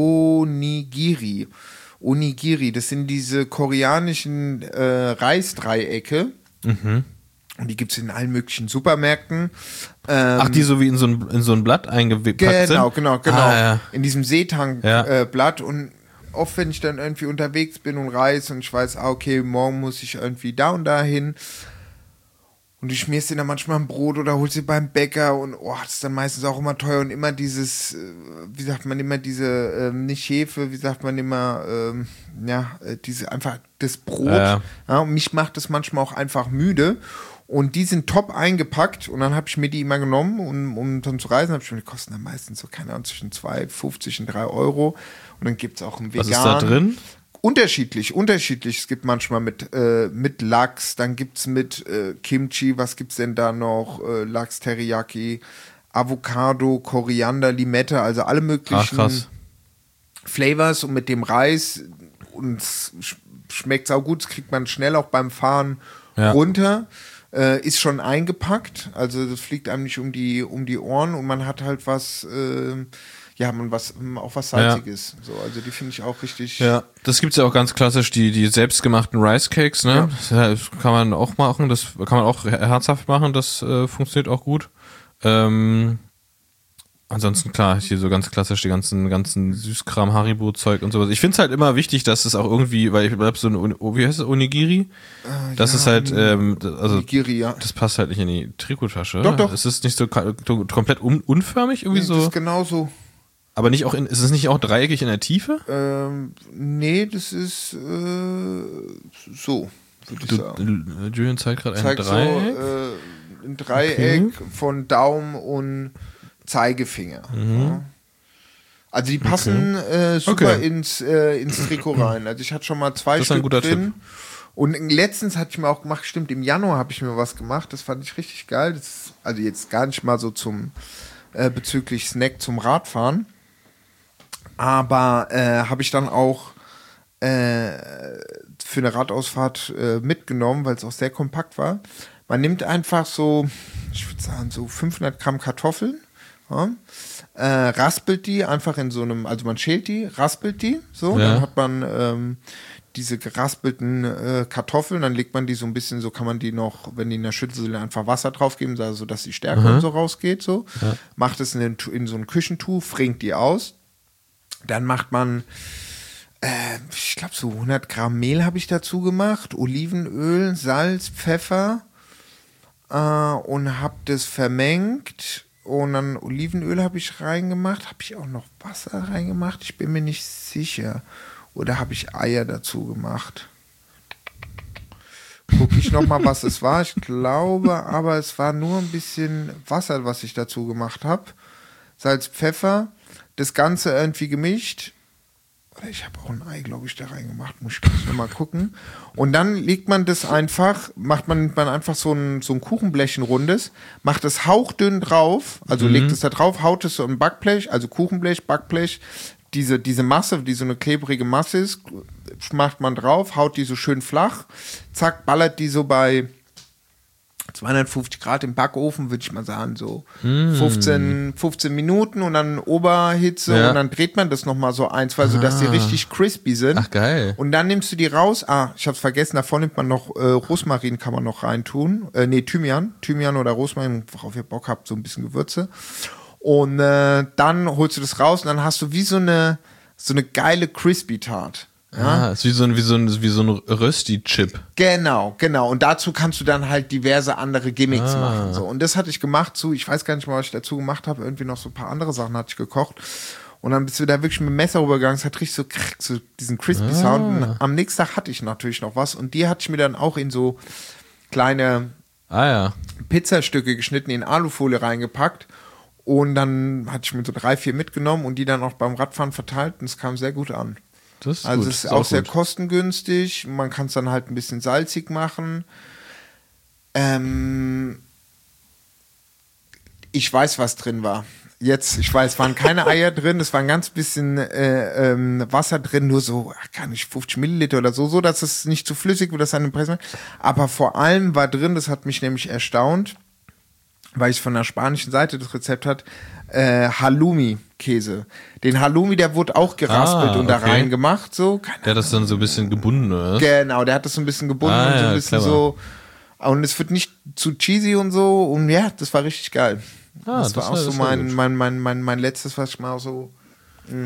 Onigiri. Onigiri, das sind diese koreanischen äh, Reisdreiecke. Mhm. Und die gibt es in allen möglichen Supermärkten. Ähm, Ach, die so wie in so ein, in so ein Blatt eingepackt genau, sind? Genau, genau, genau. Ah, ja. In diesem Seetankblatt. Ja. Äh, und oft, wenn ich dann irgendwie unterwegs bin und reise und ich weiß, ah, okay, morgen muss ich irgendwie da und da hin. Und du schmierst dir dann manchmal ein Brot oder holst dir beim Bäcker und oh, das ist dann meistens auch immer teuer und immer dieses, wie sagt man immer, diese, ähm, nicht Hefe, wie sagt man immer, ähm, ja, diese einfach das Brot. Ja. Ja, und mich macht das manchmal auch einfach müde. Und die sind top eingepackt und dann habe ich mir die immer genommen, um, um dann zu reisen. Hab ich mir, die kosten dann meistens so, keine Ahnung, zwischen zwei fünfzig und drei Euro. Und dann gibt es auch einen vegan. Was ist da drin? Unterschiedlich, unterschiedlich. Es gibt manchmal mit, äh, mit Lachs, dann gibt es mit äh, Kimchi, was gibt es denn da noch? Äh, Lachs, Teriyaki, Avocado, Koriander, Limette, also alle möglichen Ach, Flavors und mit dem Reis. Und es schmeckt auch gut, das kriegt man schnell auch beim Fahren ja. runter. Äh, ist schon eingepackt, also das fliegt einem nicht um die, um die Ohren und man hat halt was... Äh, ja, man was, auch was Salziges. Ja. So, also die finde ich auch richtig. Ja, das gibt's ja auch ganz klassisch, die, die selbstgemachten Rice Cakes, ne? Ja. Das kann man auch machen, das kann man auch herzhaft machen, das äh, funktioniert auch gut. Ähm, ansonsten klar, hier so ganz klassisch die ganzen, ganzen Süßkram, Haribo-Zeug und sowas. Ich finde es halt immer wichtig, dass es auch irgendwie, weil ich bleib so ein, wie heißt es, Onigiri? Äh, das ja, ist halt, ähm, also Onigiri, ja. Das passt halt nicht in die Trikottasche. Doch, doch. Es ist nicht so komplett un, unförmig irgendwie nee, so. Das ist genauso. Aber nicht auch in, ist es nicht auch dreieckig in der Tiefe? Ähm, nee, das ist äh, so, würde ich Du, sagen. Julian zeigt gerade ein Zeigt Dreieck. so äh, ein Dreieck okay. von Daumen und Zeigefinger. Mhm. Ja. Also die passen okay. äh, super okay. ins, äh, ins Trikot rein. Also ich hatte schon mal zwei das ist ein Stück guter drin. Tipp. Und letztens hatte ich mir auch gemacht, stimmt, im Januar habe ich mir was gemacht. Das fand ich richtig geil. Das ist, also jetzt gar nicht mal so zum äh, bezüglich Snack zum Radfahren. Aber äh, habe ich dann auch äh, für eine Radausfahrt äh, mitgenommen, weil es auch sehr kompakt war. Man nimmt einfach so, ich würde sagen, so fünfhundert Gramm Kartoffeln, ja, äh, raspelt die einfach in so einem, also man schält die, raspelt die, so, ja. dann hat man ähm, diese geraspelten äh, Kartoffeln, dann legt man die so ein bisschen, so kann man die noch, wenn die in der Schüssel einfach Wasser draufgeben, so dass die Stärke mhm. und so rausgeht, so. Ja. Macht es in, den, in so ein Küchentuch, fringt die aus. Dann macht man, äh, ich glaube so hundert Gramm Mehl habe ich dazu gemacht, Olivenöl, Salz, Pfeffer äh, und habe das vermengt. Und dann Olivenöl habe ich reingemacht. Habe ich auch noch Wasser reingemacht? Ich bin mir nicht sicher. Oder habe ich Eier dazu gemacht? Gucke ich noch mal, was es war. Ich glaube, aber es war nur ein bisschen Wasser, was ich dazu gemacht habe. Salz, Pfeffer. Das Ganze irgendwie gemischt. Oder ich habe auch ein Ei, glaube ich, da reingemacht. Muss ich gleich noch mal gucken. Und dann legt man das einfach, macht man, man einfach so ein, so ein Kuchenblech, ein rundes, macht es hauchdünn drauf, also mhm. legt es da drauf, haut es so ein Backblech, also Kuchenblech, Backblech, diese, diese Masse, die so eine klebrige Masse ist, macht man drauf, haut die so schön flach, zack, ballert die so bei zweihundertfünfzig Grad im Backofen, würde ich mal sagen, so mm. fünfzehn, fünfzehn Minuten und dann Oberhitze ja. und dann dreht man das nochmal so ein, zwei, ah. sodass die richtig crispy sind. Ach, geil. Und dann nimmst du die raus, ah, ich hab's vergessen, davon nimmt man noch, äh, Rosmarin kann man noch reintun, äh, nee, Thymian, Thymian oder Rosmarin, worauf ihr Bock habt, so ein bisschen Gewürze. Und äh, dann holst du das raus und dann hast du wie so eine, so eine geile Crispy-Tart. Ja? Ah, ist wie so ein, wie so ein, wie so ein Rösti-Chip. Genau, genau. Und dazu kannst du dann halt diverse andere Gimmicks ah. machen. So. Und das hatte ich gemacht zu, ich weiß gar nicht mal, was ich dazu gemacht habe, irgendwie noch so ein paar andere Sachen hatte ich gekocht. Und dann bist du da wirklich mit dem Messer rübergegangen, es hat richtig so, so diesen crispy ah. Sound. Und am nächsten Tag hatte ich natürlich noch was und die hatte ich mir dann auch in so kleine ah, ja. Pizzastücke geschnitten, in Alufolie reingepackt. Und dann hatte ich mir so drei, vier mitgenommen und die dann auch beim Radfahren verteilt und es kam sehr gut an. Das ist also gut. es ist ist auch, auch sehr gut. kostengünstig. Man kann es dann halt ein bisschen salzig machen. Ähm ich weiß, was drin war. Jetzt, ich weiß, es waren keine Eier drin, es war ein ganz bisschen äh, ähm, Wasser drin, nur so, ach, gar nicht, fünfzig Milliliter oder so, so, dass es nicht zu flüssig wird, dass eine Presse. Aber vor allem war drin, das hat mich nämlich erstaunt, weil ich von der spanischen Seite das Rezept hat, äh, Halloumi-Käse. Den Halloumi, der wurde auch geraspelt ah, und da okay. reingemacht, so. Keine der hat das dann so ein bisschen gebunden, oder? Genau, der hat das so ein bisschen gebunden ah, und so ein ja, bisschen clever. so. Und es wird nicht zu cheesy und so. Und ja, das war richtig geil. Ah, das, das war auch war, so mein, mein, mein, mein, mein letztes, was ich mal so. Mh.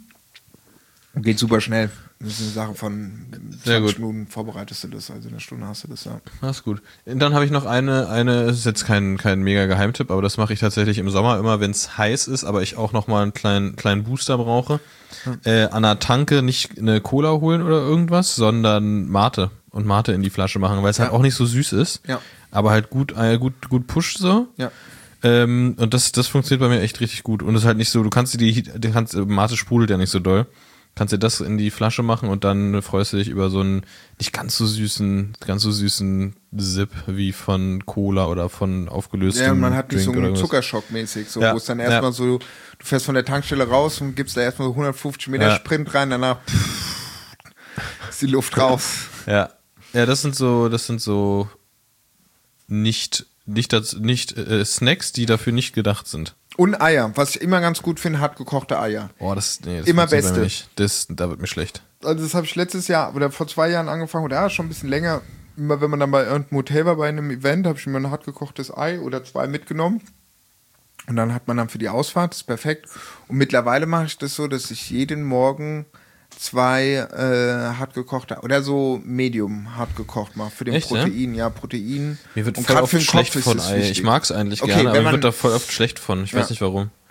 Geht super schnell. Das ist eine Sache von zwanzig Minuten vorbereitest du das, also in einer Stunde hast du das, ja. Das ist gut. Dann habe ich noch eine, eine, das ist jetzt kein, kein mega Geheimtipp, aber das mache ich tatsächlich im Sommer immer, wenn es heiß ist, aber ich auch nochmal einen kleinen, kleinen Booster brauche. Hm. Äh, an der Tanke nicht eine Cola holen oder irgendwas, sondern Mate und Mate in die Flasche machen, weil es ja. halt auch nicht so süß ist, ja. aber halt gut, äh, gut, gut pusht so. Ja. Ähm, und das, das funktioniert bei mir echt richtig gut. Und es ist halt nicht so, du kannst die, die kannst, Mate sprudelt ja nicht so doll. Kannst dir das in die Flasche machen und dann freust du dich über so einen nicht ganz so süßen, ganz so süßen Sip wie von Cola oder von aufgelöstem Ja, und man hat nicht Drink so einen oder Zuckerschock mäßig, so, ja. wo es dann erstmal ja. so, du fährst von der Tankstelle raus und gibst da erstmal so hundertfünfzig Meter ja. Sprint rein, danach pff, ist die Luft raus. Ja. Ja, das sind so, das sind so nicht, nicht, das, nicht äh, Snacks, die dafür nicht gedacht sind. Und Eier, was ich immer ganz gut finde, hart gekochte Eier. Oh, das, nee, das immer funktioniert bei Beste. mir nicht. Das, da wird mir schlecht. Also das habe ich letztes Jahr oder vor zwei Jahren angefangen, oder ja, schon ein bisschen länger. Immer wenn man dann bei irgendeinem Hotel war, bei einem Event, habe ich mir ein hart gekochtes Ei oder zwei mitgenommen. Und dann hat man dann für die Ausfahrt, das ist perfekt. Und mittlerweile mache ich das so, dass ich jeden Morgen zwei äh, hart gekochte oder so Medium hart gekocht mache für den Echt, Protein, ja, ja Protein. Mir wird und voll für oft den schlecht Kopf von ist es Ei. wichtig. Ich mag es eigentlich Okay, gerne, aber wenn mir man- wird da voll oft schlecht von. Ich Ja. weiß nicht warum. Mhm.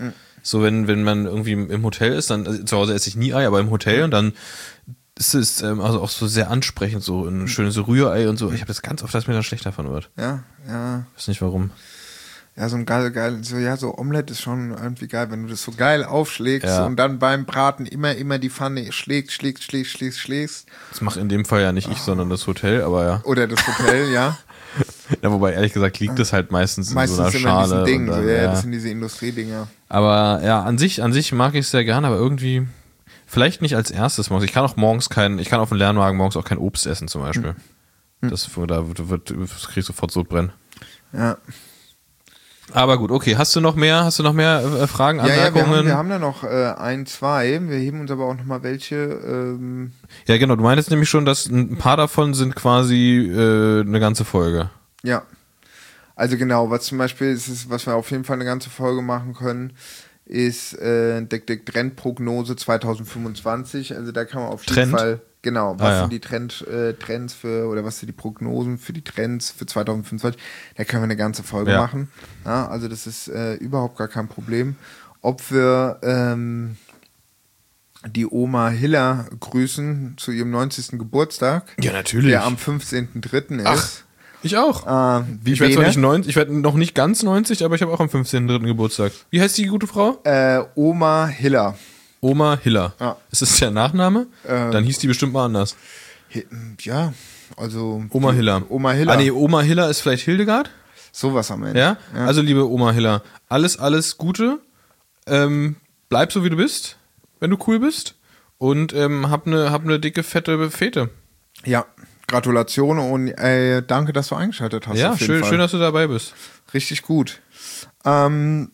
So, wenn, wenn man irgendwie im Hotel ist, dann, also zu Hause esse ich nie Ei, aber im Hotel und dann ist es ähm, also auch so sehr ansprechend, so ein schönes Rührei und so. Ich habe das ganz oft, dass mir dann schlecht davon wird. Ja, ja. Ich weiß nicht warum. Ja, so ein geil, geil, so, ja, so Omelette ist schon irgendwie geil, wenn du das so geil aufschlägst Ja. und dann beim Braten immer, immer die Pfanne schlägst, schlägst, schlägst, schlägst, schlägst. Das macht in dem Fall ja nicht ich, sondern das Hotel, aber ja. Oder das Hotel, ja. Ja, wobei ehrlich gesagt liegt es halt meistens, Meistens in so einer immer in Schale. diesen Dingen, und dann, so, ja, ja. das sind diese Industriedinger. Aber ja, an sich, an sich mag ich es sehr gerne, aber irgendwie, vielleicht nicht als erstes morgens. Ich kann auch morgens kein, ich kann auf dem Lernwagen morgens auch kein Obst essen zum Beispiel. Hm. Das, da wird, wird, das krieg ich sofort Sodbrennen. Ja. Aber gut, okay. Hast du noch mehr, hast du noch mehr äh, Fragen, Ja, ja, wir Anmerkungen? haben, wir haben da noch äh, ein, zwei. Wir heben uns aber auch noch mal welche. Ähm, Ja, genau. Du meintest nämlich schon, dass ein paar davon sind quasi äh, eine ganze Folge. ja. Also genau, was zum Beispiel ist, ist, was wir auf jeden Fall eine ganze Folge machen können, ist äh, der, der Trendprognose zwanzig fünfundzwanzig. Also da kann man auf jeden Trend? Fall, genau, was Ah, ja. sind die Trend, äh, Trends für, oder was sind die Prognosen für die Trends für zwanzig fünfundzwanzig. Da können wir eine ganze Folge Ja. machen. Ja, also das ist äh, überhaupt gar kein Problem. Ob wir ähm, die Oma Hiller grüßen zu ihrem neunzigsten Geburtstag, Ja, natürlich. der am fünfzehnten dritten Ach, ist. Ich auch. Äh, wie ich werde zwar Bene? nicht neunzig, ich werde noch nicht ganz neunzig, aber ich habe auch am fünfzehnten dritten Geburtstag. Wie heißt die gute Frau? Äh, Oma Hiller. Oma Hiller. Ja. Ist das der Nachname? Ähm. Dann hieß die bestimmt mal anders. Hi- Ja, also. Oma Hiller. Oma Hiller. Ah nee, Oma Hiller ist vielleicht Hildegard? Sowas am Ende. Ja? Also liebe Oma Hiller, alles, alles Gute. Ähm, bleib so wie du bist, wenn du cool bist. Und ähm, hab eine hab ne dicke, fette Fete. Ja, Gratulation und äh, danke, dass du eingeschaltet hast. Ja, auf jeden schön, Fall. schön, dass du dabei bist. Richtig gut. Ähm,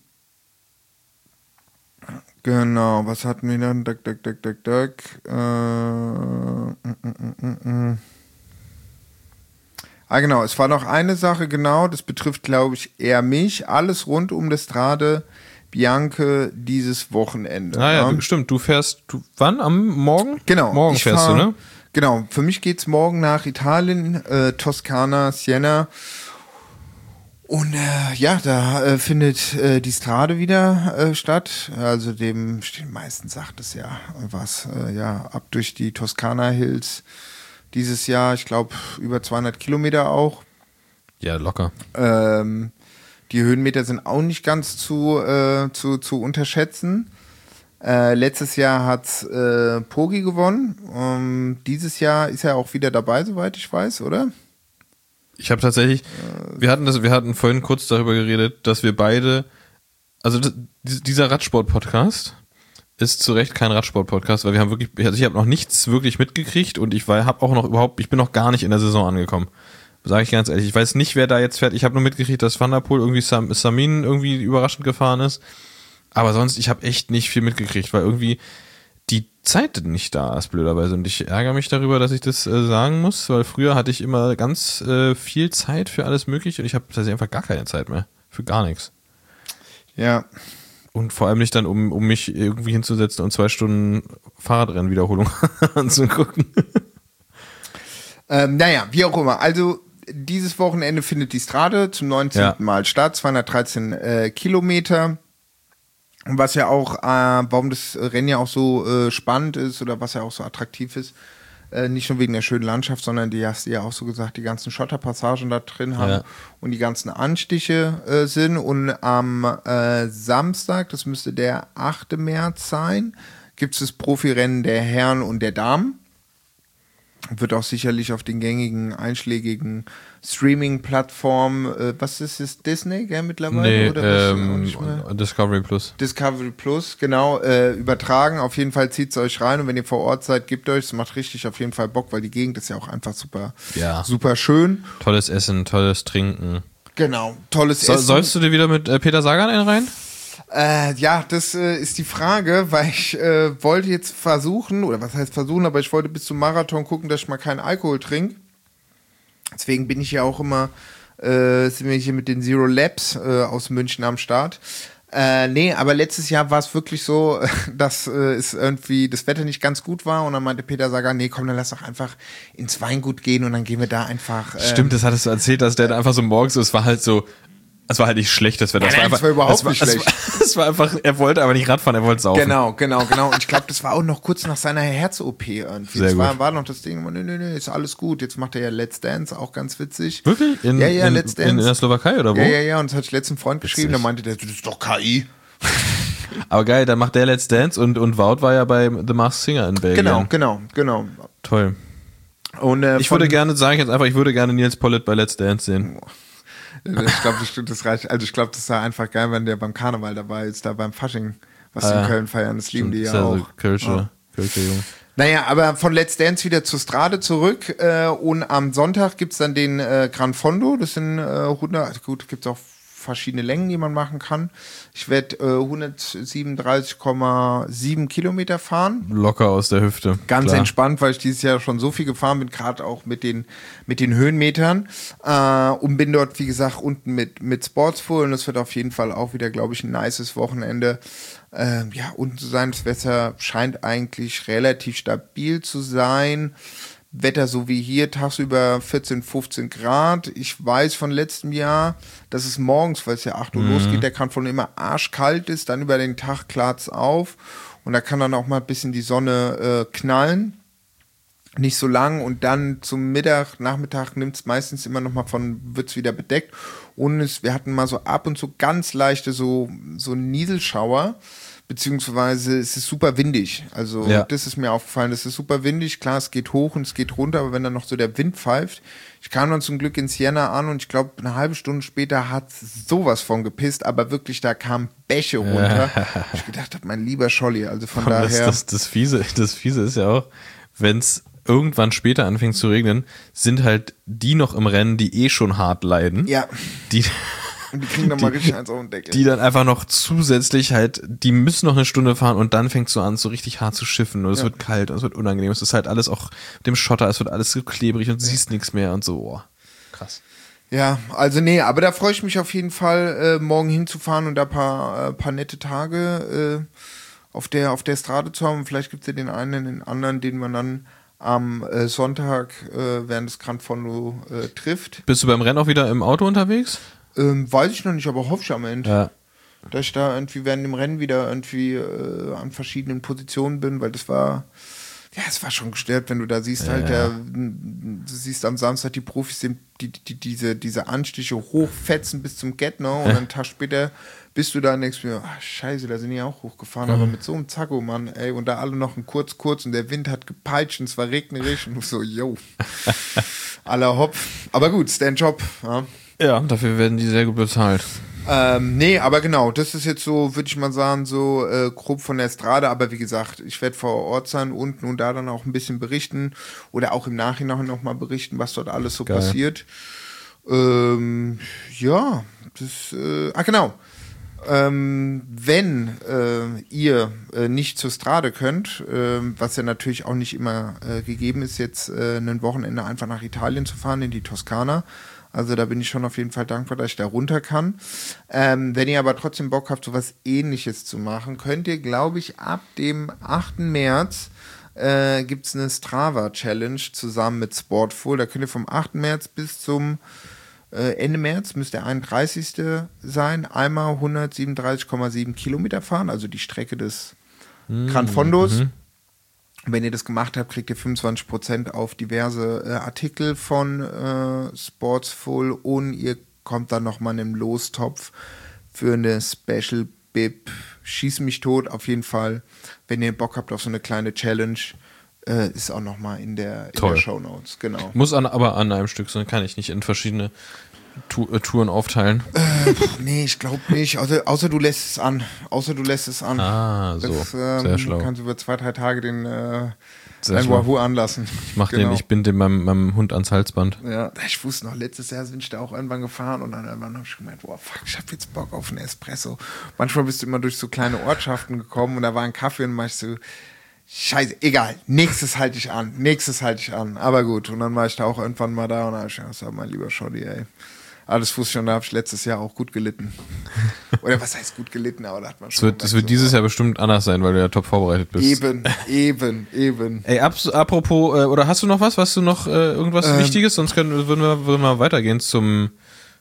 genau, was hatten wir dann? Duck, duck, duck, duck, duck. Äh, mm, mm, mm, mm. Ah, genau, es war noch eine Sache, genau, das betrifft, glaube ich, eher mich. Alles rund um das Strade Bianche dieses Wochenende. Ah ja, ne? du, stimmt, du fährst, du, wann? Am Morgen? Genau. Morgen ich fährst fahr, du, ne? Genau, für mich geht's morgen nach Italien, äh, Toskana, Siena. Und äh, ja, da äh, findet äh, die Strade wieder äh, statt. Also dem, den meisten sagt es ja was, äh, ja, ab durch die Toskana Hills dieses Jahr, ich glaube über zweihundert Kilometer auch. Ja, locker. Ähm, die Höhenmeter sind auch nicht ganz zu, äh, zu, zu unterschätzen. Äh, letztes Jahr hat äh, Pogi gewonnen. Ähm, dieses Jahr ist er auch wieder dabei, soweit ich weiß, oder? Ich habe tatsächlich, wir hatten das, wir hatten vorhin kurz darüber geredet, dass wir beide, also das, dieser Radsport-Podcast ist zu Recht kein Radsport-Podcast, weil wir haben wirklich, also ich habe noch nichts wirklich mitgekriegt und ich habe auch noch überhaupt, ich bin noch gar nicht in der Saison angekommen. Sage ich ganz ehrlich. Ich weiß nicht, wer da jetzt fährt. Ich habe nur mitgekriegt, dass Van der Poel irgendwie Sam, Samin irgendwie überraschend gefahren ist. Aber sonst, ich habe echt nicht viel mitgekriegt, weil irgendwie die Zeit nicht da ist, blöderweise. Und ich ärgere mich darüber, dass ich das äh, sagen muss, weil früher hatte ich immer ganz äh, viel Zeit für alles Mögliche und ich habe tatsächlich einfach gar keine Zeit mehr. Für gar nichts. Ja. Und vor allem nicht dann, um, um mich irgendwie hinzusetzen und zwei Stunden Fahrradrennenwiederholung anzugucken. Ähm, naja, wie auch immer. Also dieses Wochenende findet die Strade zum neunzehnten Ja. Mal statt, zweihundertdreizehn äh, Kilometer. Und was ja auch, äh, warum das Rennen ja auch so äh, spannend ist oder was ja auch so attraktiv ist, äh, nicht nur wegen der schönen Landschaft, sondern die hast du ja auch so gesagt, die ganzen Schotterpassagen da drin haben Ja. und die ganzen Anstiche äh, sind. Und am äh, Samstag, das müsste der achte März sein, gibt es das Profirennen der Herren und der Damen. Wird auch sicherlich auf den gängigen, einschlägigen Streaming-Plattformen, äh, was ist es, Disney, gell, mittlerweile? Nee, oder was? Auch ähm, nicht mehr? Discovery Plus. Discovery Plus, genau, äh, übertragen. Auf jeden Fall zieht es euch rein und wenn ihr vor Ort seid, gebt euch, es macht richtig auf jeden Fall Bock, weil die Gegend ist ja auch einfach super, Ja. super schön. Tolles Essen, tolles Trinken. Genau, tolles So, Essen. sollst du dir wieder mit äh, Peter Sagan einen rein? Äh, ja, das äh, ist die Frage, weil ich äh, wollte jetzt versuchen, oder was heißt versuchen, aber ich wollte bis zum Marathon gucken, dass ich mal keinen Alkohol trinke. Deswegen bin ich ja auch immer, äh, sind wir hier mit den Zero Labs äh, aus München am Start. Äh, nee, aber letztes Jahr war es wirklich so, dass äh, es irgendwie das Wetter nicht ganz gut war und dann meinte Peter Sagan, nee, komm, dann lass doch einfach ins Weingut gehen und dann gehen wir da einfach. Äh, Stimmt, das hattest du erzählt, dass der da einfach so morgens, es war halt so Es war halt nicht schlecht, das Wetter. Nein, das war nein, einfach, das war überhaupt das war, nicht das schlecht. War, das war einfach, er wollte aber nicht Radfahren, er wollte saufen. Genau, genau, genau. Und ich glaube, das war auch noch kurz nach seiner Herz-O P irgendwie. Sehr das war, gut. war noch das Ding, nö, nö, nö, ist alles gut. Jetzt macht er ja Let's Dance, auch ganz witzig. Wirklich? In, ja, ja, in, Let's Dance. In, in der Slowakei oder wo? Ja, ja, ja. Und das hatte ich letzten Freund geschrieben, Witzig. da meinte der, das ist doch K I. Aber geil, dann macht der Let's Dance und, und Wout war ja bei The Masked Singer in Belgien. Genau, genau, genau. Toll. Und, äh, Ich von- würde gerne, sage ich jetzt einfach, ich würde gerne Nils Pollitt bei Let's Dance sehen. Ich glaube, das stimmt, das reicht. Also ich glaube, das war einfach geil, wenn der beim Karneval dabei ist, da beim Fasching, was die Ah, in Köln feiern. Das lieben die Ist ja ja auch. so Kölsche, Ja. Kölsche Jung. Naja, aber von Let's Dance wieder zur Strade zurück äh, und am Sonntag gibt's dann den äh, Gran Fondo, das sind äh, hundert, gut, gibt's auch verschiedene Längen, die man machen kann. Ich werde äh, hundertsiebenunddreißig Komma sieben Kilometer fahren. Locker aus der Hüfte. Ganz Klar. entspannt, weil ich dieses Jahr schon so viel gefahren bin, gerade auch mit den, mit den Höhenmetern. Äh, und bin dort, wie gesagt, unten mit, mit Sportsfull. Und das wird auf jeden Fall auch wieder, glaube ich, ein nices Wochenende. Äh, ja, unten zu sein. Das Wetter scheint eigentlich relativ stabil zu sein. Wetter so wie hier, tagsüber vierzehn, fünfzehn Grad. Ich weiß von letztem Jahr, dass es morgens, weil es ja acht Uhr losgeht, der kann von immer arschkalt ist, dann über den Tag klart's auf und da kann dann auch mal ein bisschen die Sonne äh, knallen. Nicht so lang und dann zum Mittag, Nachmittag nimmt's meistens immer noch mal von, wird's wieder bedeckt und es, wir hatten mal so ab und zu ganz leichte so, so Nieselschauer. Beziehungsweise es ist super windig. Also Ja. das ist mir aufgefallen, es ist super windig. Klar, es geht hoch und es geht runter, aber wenn dann noch so der Wind pfeift. Ich kam dann zum Glück in Siena an und ich glaube, eine halbe Stunde später hat sowas von gepisst, aber wirklich, da kamen Bäche runter. Ich gedacht habe, mein lieber Scholli, also von Das, daher. das, das, Fiese, das Fiese ist ja auch, wenn es irgendwann später anfängt zu regnen, sind halt die noch im Rennen, die eh schon hart leiden. Ja, Die, und die kriegen dann mal richtig eins auf den Deckel. die dann einfach noch zusätzlich halt, die müssen noch eine Stunde fahren und dann fängt es so an, so richtig hart zu schiffen und es Ja. wird kalt und es wird unangenehm. Es ist halt alles auch mit dem Schotter, es wird alles so klebrig und du siehst nichts mehr und so. Oh, krass. Ja, also nee, aber da freue ich mich auf jeden Fall, äh, morgen hinzufahren und da paar, äh, paar nette Tage äh, auf der auf der Strade zu haben. Vielleicht gibt es ja den einen, den anderen, den man dann am äh, Sonntag äh, während des Gran Fondo äh, trifft. Bist du beim Rennen auch wieder im Auto unterwegs? Ähm, weiß ich noch nicht, aber hoffe ich am Ende. Ja. Dass ich da irgendwie während dem Rennen wieder irgendwie äh, an verschiedenen Positionen bin, weil das war, ja, es war schon gestört, wenn du da siehst, halt, der, du siehst am Samstag die Profis, die, die, die, diese, diese Anstiche hochfetzen bis zum Get, ne? Und dann einen Tag später bist du da und denkst mir, ach, scheiße, da sind die auch hochgefahren, aber mit so einem Zacko, Mann, ey, und da alle noch ein kurz, kurz und der Wind hat gepeitscht und es war regnerisch und du so, yo, aller hopp. Aber gut, ist dein Job, ja. Ja, dafür werden die sehr gut bezahlt. Ähm, nee, aber genau, das ist jetzt so, würde ich mal sagen, so äh, grob von der Strade, aber wie gesagt, ich werde vor Ort sein, unten und da dann auch ein bisschen berichten oder auch im Nachhinein nochmal berichten, was dort alles so Geil. passiert. Ähm, ja, das, äh, ah genau, ähm, wenn äh, ihr äh, nicht zur Strade könnt, äh, was ja natürlich auch nicht immer äh, gegeben ist, jetzt äh, ein Wochenende einfach nach Italien zu fahren, in die Toskana. Also da bin ich schon auf jeden Fall dankbar, dass ich da runter kann. Ähm, wenn ihr aber trotzdem Bock habt, so was Ähnliches zu machen, könnt ihr, glaube ich, ab dem achten März äh, gibt es eine Strava-Challenge zusammen mit Sportful. Da könnt ihr vom achten März bis zum äh, Ende März, müsste der einunddreißigste sein, einmal hundertsiebenunddreißig Komma sieben Kilometer fahren, also die Strecke des Gran Fondos. Mhm. Wenn ihr das gemacht habt, kriegt ihr fünfundzwanzig Prozent auf diverse äh, Artikel von äh, Sportsful und ihr kommt dann nochmal in einen Lostopf für eine Special Bib. Schieß mich tot, auf jeden Fall. Wenn ihr Bock habt auf so eine kleine Challenge, äh, ist auch nochmal in der, in Toll. der Shownotes. Genau. Muss an, aber an einem Stück sein, kann ich nicht in verschiedene Tu- äh, Touren aufteilen. Äh, nee, ich glaube nicht. Außer, außer du lässt es an. Außer du lässt es an. Ah, so. Das, ähm, Sehr schlau. Du kannst über zwei, drei Tage den äh, Sehr dein schlau. Wahoo anlassen. Ich mach Genau. den, ich binde den meinem, meinem Hund ans Halsband. Ja, ich wusste noch, letztes Jahr bin ich da auch irgendwann gefahren und dann irgendwann habe ich gemeint, boah, fuck, ich hab jetzt Bock auf einen Espresso. Manchmal bist du immer durch so kleine Ortschaften gekommen und da war ein Kaffee und dann ich so, scheiße, egal, nächstes halte ich an, nächstes halte ich an. Aber gut, und dann war ich da auch irgendwann mal da und dann habe ich gesagt, mein lieber Schotti, ey. Alles wusste ich schon, da habe ich letztes Jahr auch gut gelitten. Oder was heißt gut gelitten, aber da hat man Es schon. wird, es wird dieses Jahr bestimmt anders sein, weil du ja top vorbereitet bist. Eben, eben, eben. Ey, abs- apropos, äh, oder hast du noch was? Was du noch, äh, irgendwas Ähm. Wichtiges? Sonst können, würden, wir, würden wir weitergehen zum,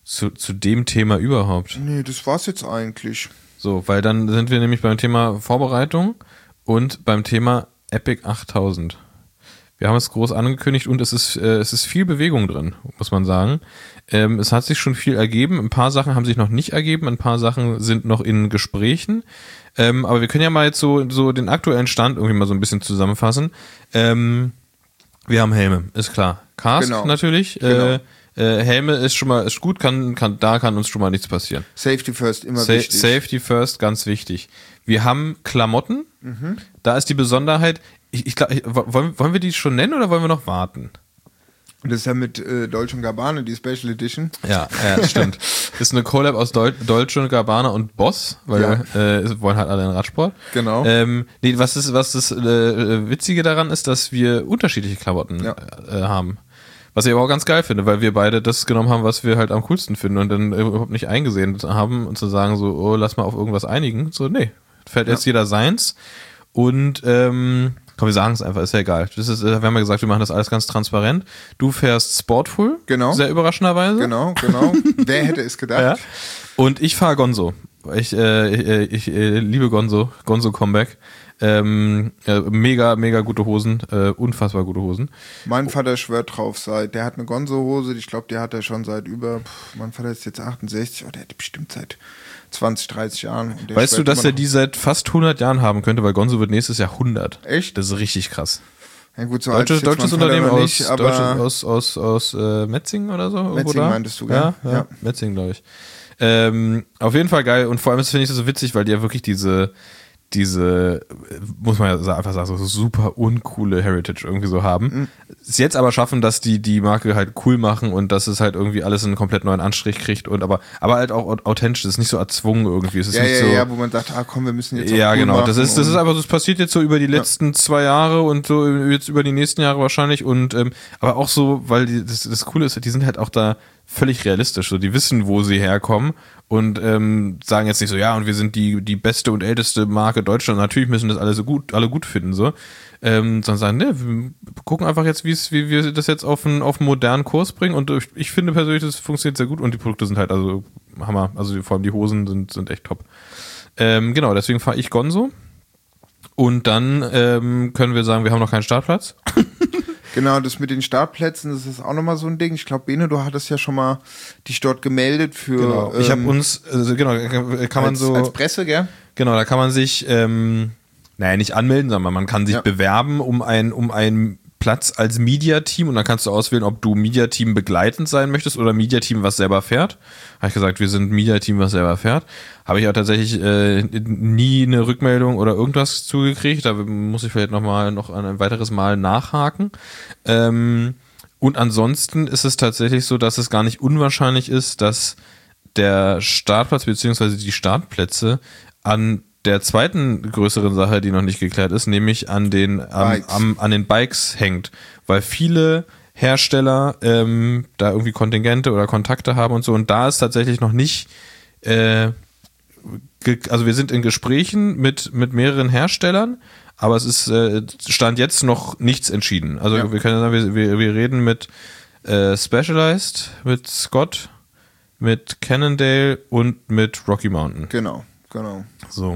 zu, zu dem Thema überhaupt? Nee, das war's jetzt eigentlich. So, weil dann sind wir nämlich beim Thema Vorbereitung und beim Thema Epic achttausend. Wir haben es groß angekündigt und es ist, äh, es ist viel Bewegung drin, muss man sagen. Ähm, es hat sich schon viel ergeben. Ein paar Sachen haben sich noch nicht ergeben, ein paar Sachen sind noch in Gesprächen. Ähm, aber wir können ja mal jetzt so, so den aktuellen Stand irgendwie mal so ein bisschen zusammenfassen. Ähm, wir haben Helme, ist klar. Kask Genau. natürlich. Genau. Äh, äh, Helme ist schon mal ist gut, kann, kann, da kann uns schon mal nichts passieren. Safety first, immer Sa- wichtig. Safety first, ganz wichtig. Wir haben Klamotten. Mhm. Da ist die Besonderheit. Ich, ich glaube, wollen, wollen wir die schon nennen oder wollen wir noch warten? Das ist ja mit äh, Dolce und Gabbana, die Special Edition. Ja, ja, stimmt. Ist eine Collab aus Dol- Dolce und Gabbana und Boss, weil Ja. äh, wollen halt alle in Radsport. Genau. Ähm, nee, was ist, was das äh, Witzige daran ist, dass wir unterschiedliche Klamotten Ja. äh, haben. Was ich aber auch ganz geil finde, weil wir beide das genommen haben, was wir halt am coolsten finden und dann überhaupt nicht eingesehen haben und zu sagen so, oh, lass mal auf irgendwas einigen. So, nee, fällt jetzt jeder seins. Und ähm, komm, wir sagen es einfach, ist ja egal. Das ist, wir haben ja gesagt, wir machen das alles ganz transparent. Du fährst Sportful, Genau. sehr überraschenderweise. Genau, genau. Wer hätte es gedacht? Ja. Und ich fahre Gonzo. Ich, äh, ich, ich äh, liebe Gonzo, Gonzo Comeback. Ähm, äh, mega, mega gute Hosen, äh, unfassbar gute Hosen. Mein Vater schwört drauf, seit, der hat eine Gonzo-Hose, ich glaube, die hat er schon seit über, pff, mein Vater ist jetzt achtundsechzig, oh, der hat die bestimmt seit zwanzig, dreißig Jahren. Und der Weißt du, schwört dass immer er noch- die seit fast hundert Jahren haben könnte, weil Gonzo wird nächstes Jahr hundert. Echt? Das ist richtig krass. Ja gut, so alt Deutsche, ist jetzt deutsches mein Vater Unternehmen noch aus, nicht, aber Deutsche, aus, aus, aus äh, Metzingen oder so? irgendwo Metzingen da? meintest du, gell? Ja, ja, Ja. Metzingen, glaube ich. Ähm, auf jeden Fall geil und vor allem finde ich das so witzig, weil die ja wirklich diese diese, muss man ja sa- einfach sagen, so super uncoole Heritage irgendwie so haben. Mhm. Es jetzt aber schaffen, dass die die Marke halt cool machen und dass es halt irgendwie alles einen komplett neuen Anstrich kriegt und aber aber halt auch authentisch, es ist nicht so erzwungen irgendwie. Es ist ja, nicht ja, so, ja, wo man sagt, ah komm, wir müssen jetzt auch ja, cool genau. machen Das ist, das ist und- einfach so, es passiert jetzt so über die letzten zwei Jahre und so jetzt über die nächsten Jahre wahrscheinlich und ähm, aber auch so, weil die, das, das Coole ist, die sind halt auch da völlig realistisch. So, die wissen, wo sie herkommen und ähm, sagen jetzt nicht so, ja, und wir sind die die beste und älteste Marke Deutschlands. Natürlich müssen das alle so gut, alle gut finden so. Ähm, sondern sagen, ne, wir gucken einfach jetzt, wie es, wie wir das jetzt auf einen, auf einen modernen Kurs bringen und ich, ich finde persönlich, das funktioniert sehr gut und die Produkte sind halt also Hammer. Also vor allem die Hosen sind sind echt top. Ähm, genau, deswegen fahre ich Gonzo. Und dann ähm, können wir sagen, wir haben noch keinen Startplatz. Genau, das mit den Startplätzen, das ist auch nochmal so ein Ding. Ich glaube, Bene, du hattest ja schon mal dich dort gemeldet für. Genau. Ich habe ähm, uns, also genau, kann man als, so. als Presse, gell? Genau, da kann man sich, ähm, naja, nicht anmelden, sondern man kann sich Ja. bewerben um ein, um einen Platz als Media-Team und dann kannst du auswählen, ob du Media-Team begleitend sein möchtest oder Media-Team, was selber fährt. Habe ich gesagt, wir sind Media-Team, was selber fährt. Habe ich auch tatsächlich äh, nie eine Rückmeldung oder irgendwas zugekriegt. Da muss ich vielleicht noch mal noch ein weiteres Mal nachhaken. Ähm, und ansonsten ist es tatsächlich so, dass es gar nicht unwahrscheinlich ist, dass der Startplatz bzw. die Startplätze an der zweiten größeren Sache, die noch nicht geklärt ist, nämlich an den, am, Bikes. am, an den Bikes hängt. Weil viele Hersteller ähm, da irgendwie Kontingente oder Kontakte haben und so. Und da ist tatsächlich noch nicht, äh, ge- also wir sind in Gesprächen mit, mit mehreren Herstellern, aber es ist, äh, stand jetzt noch nichts entschieden. Also Ja. wir können sagen, wir, wir, wir reden mit äh, Specialized, mit Scott, mit Cannondale und mit Rocky Mountain. Genau, genau. So.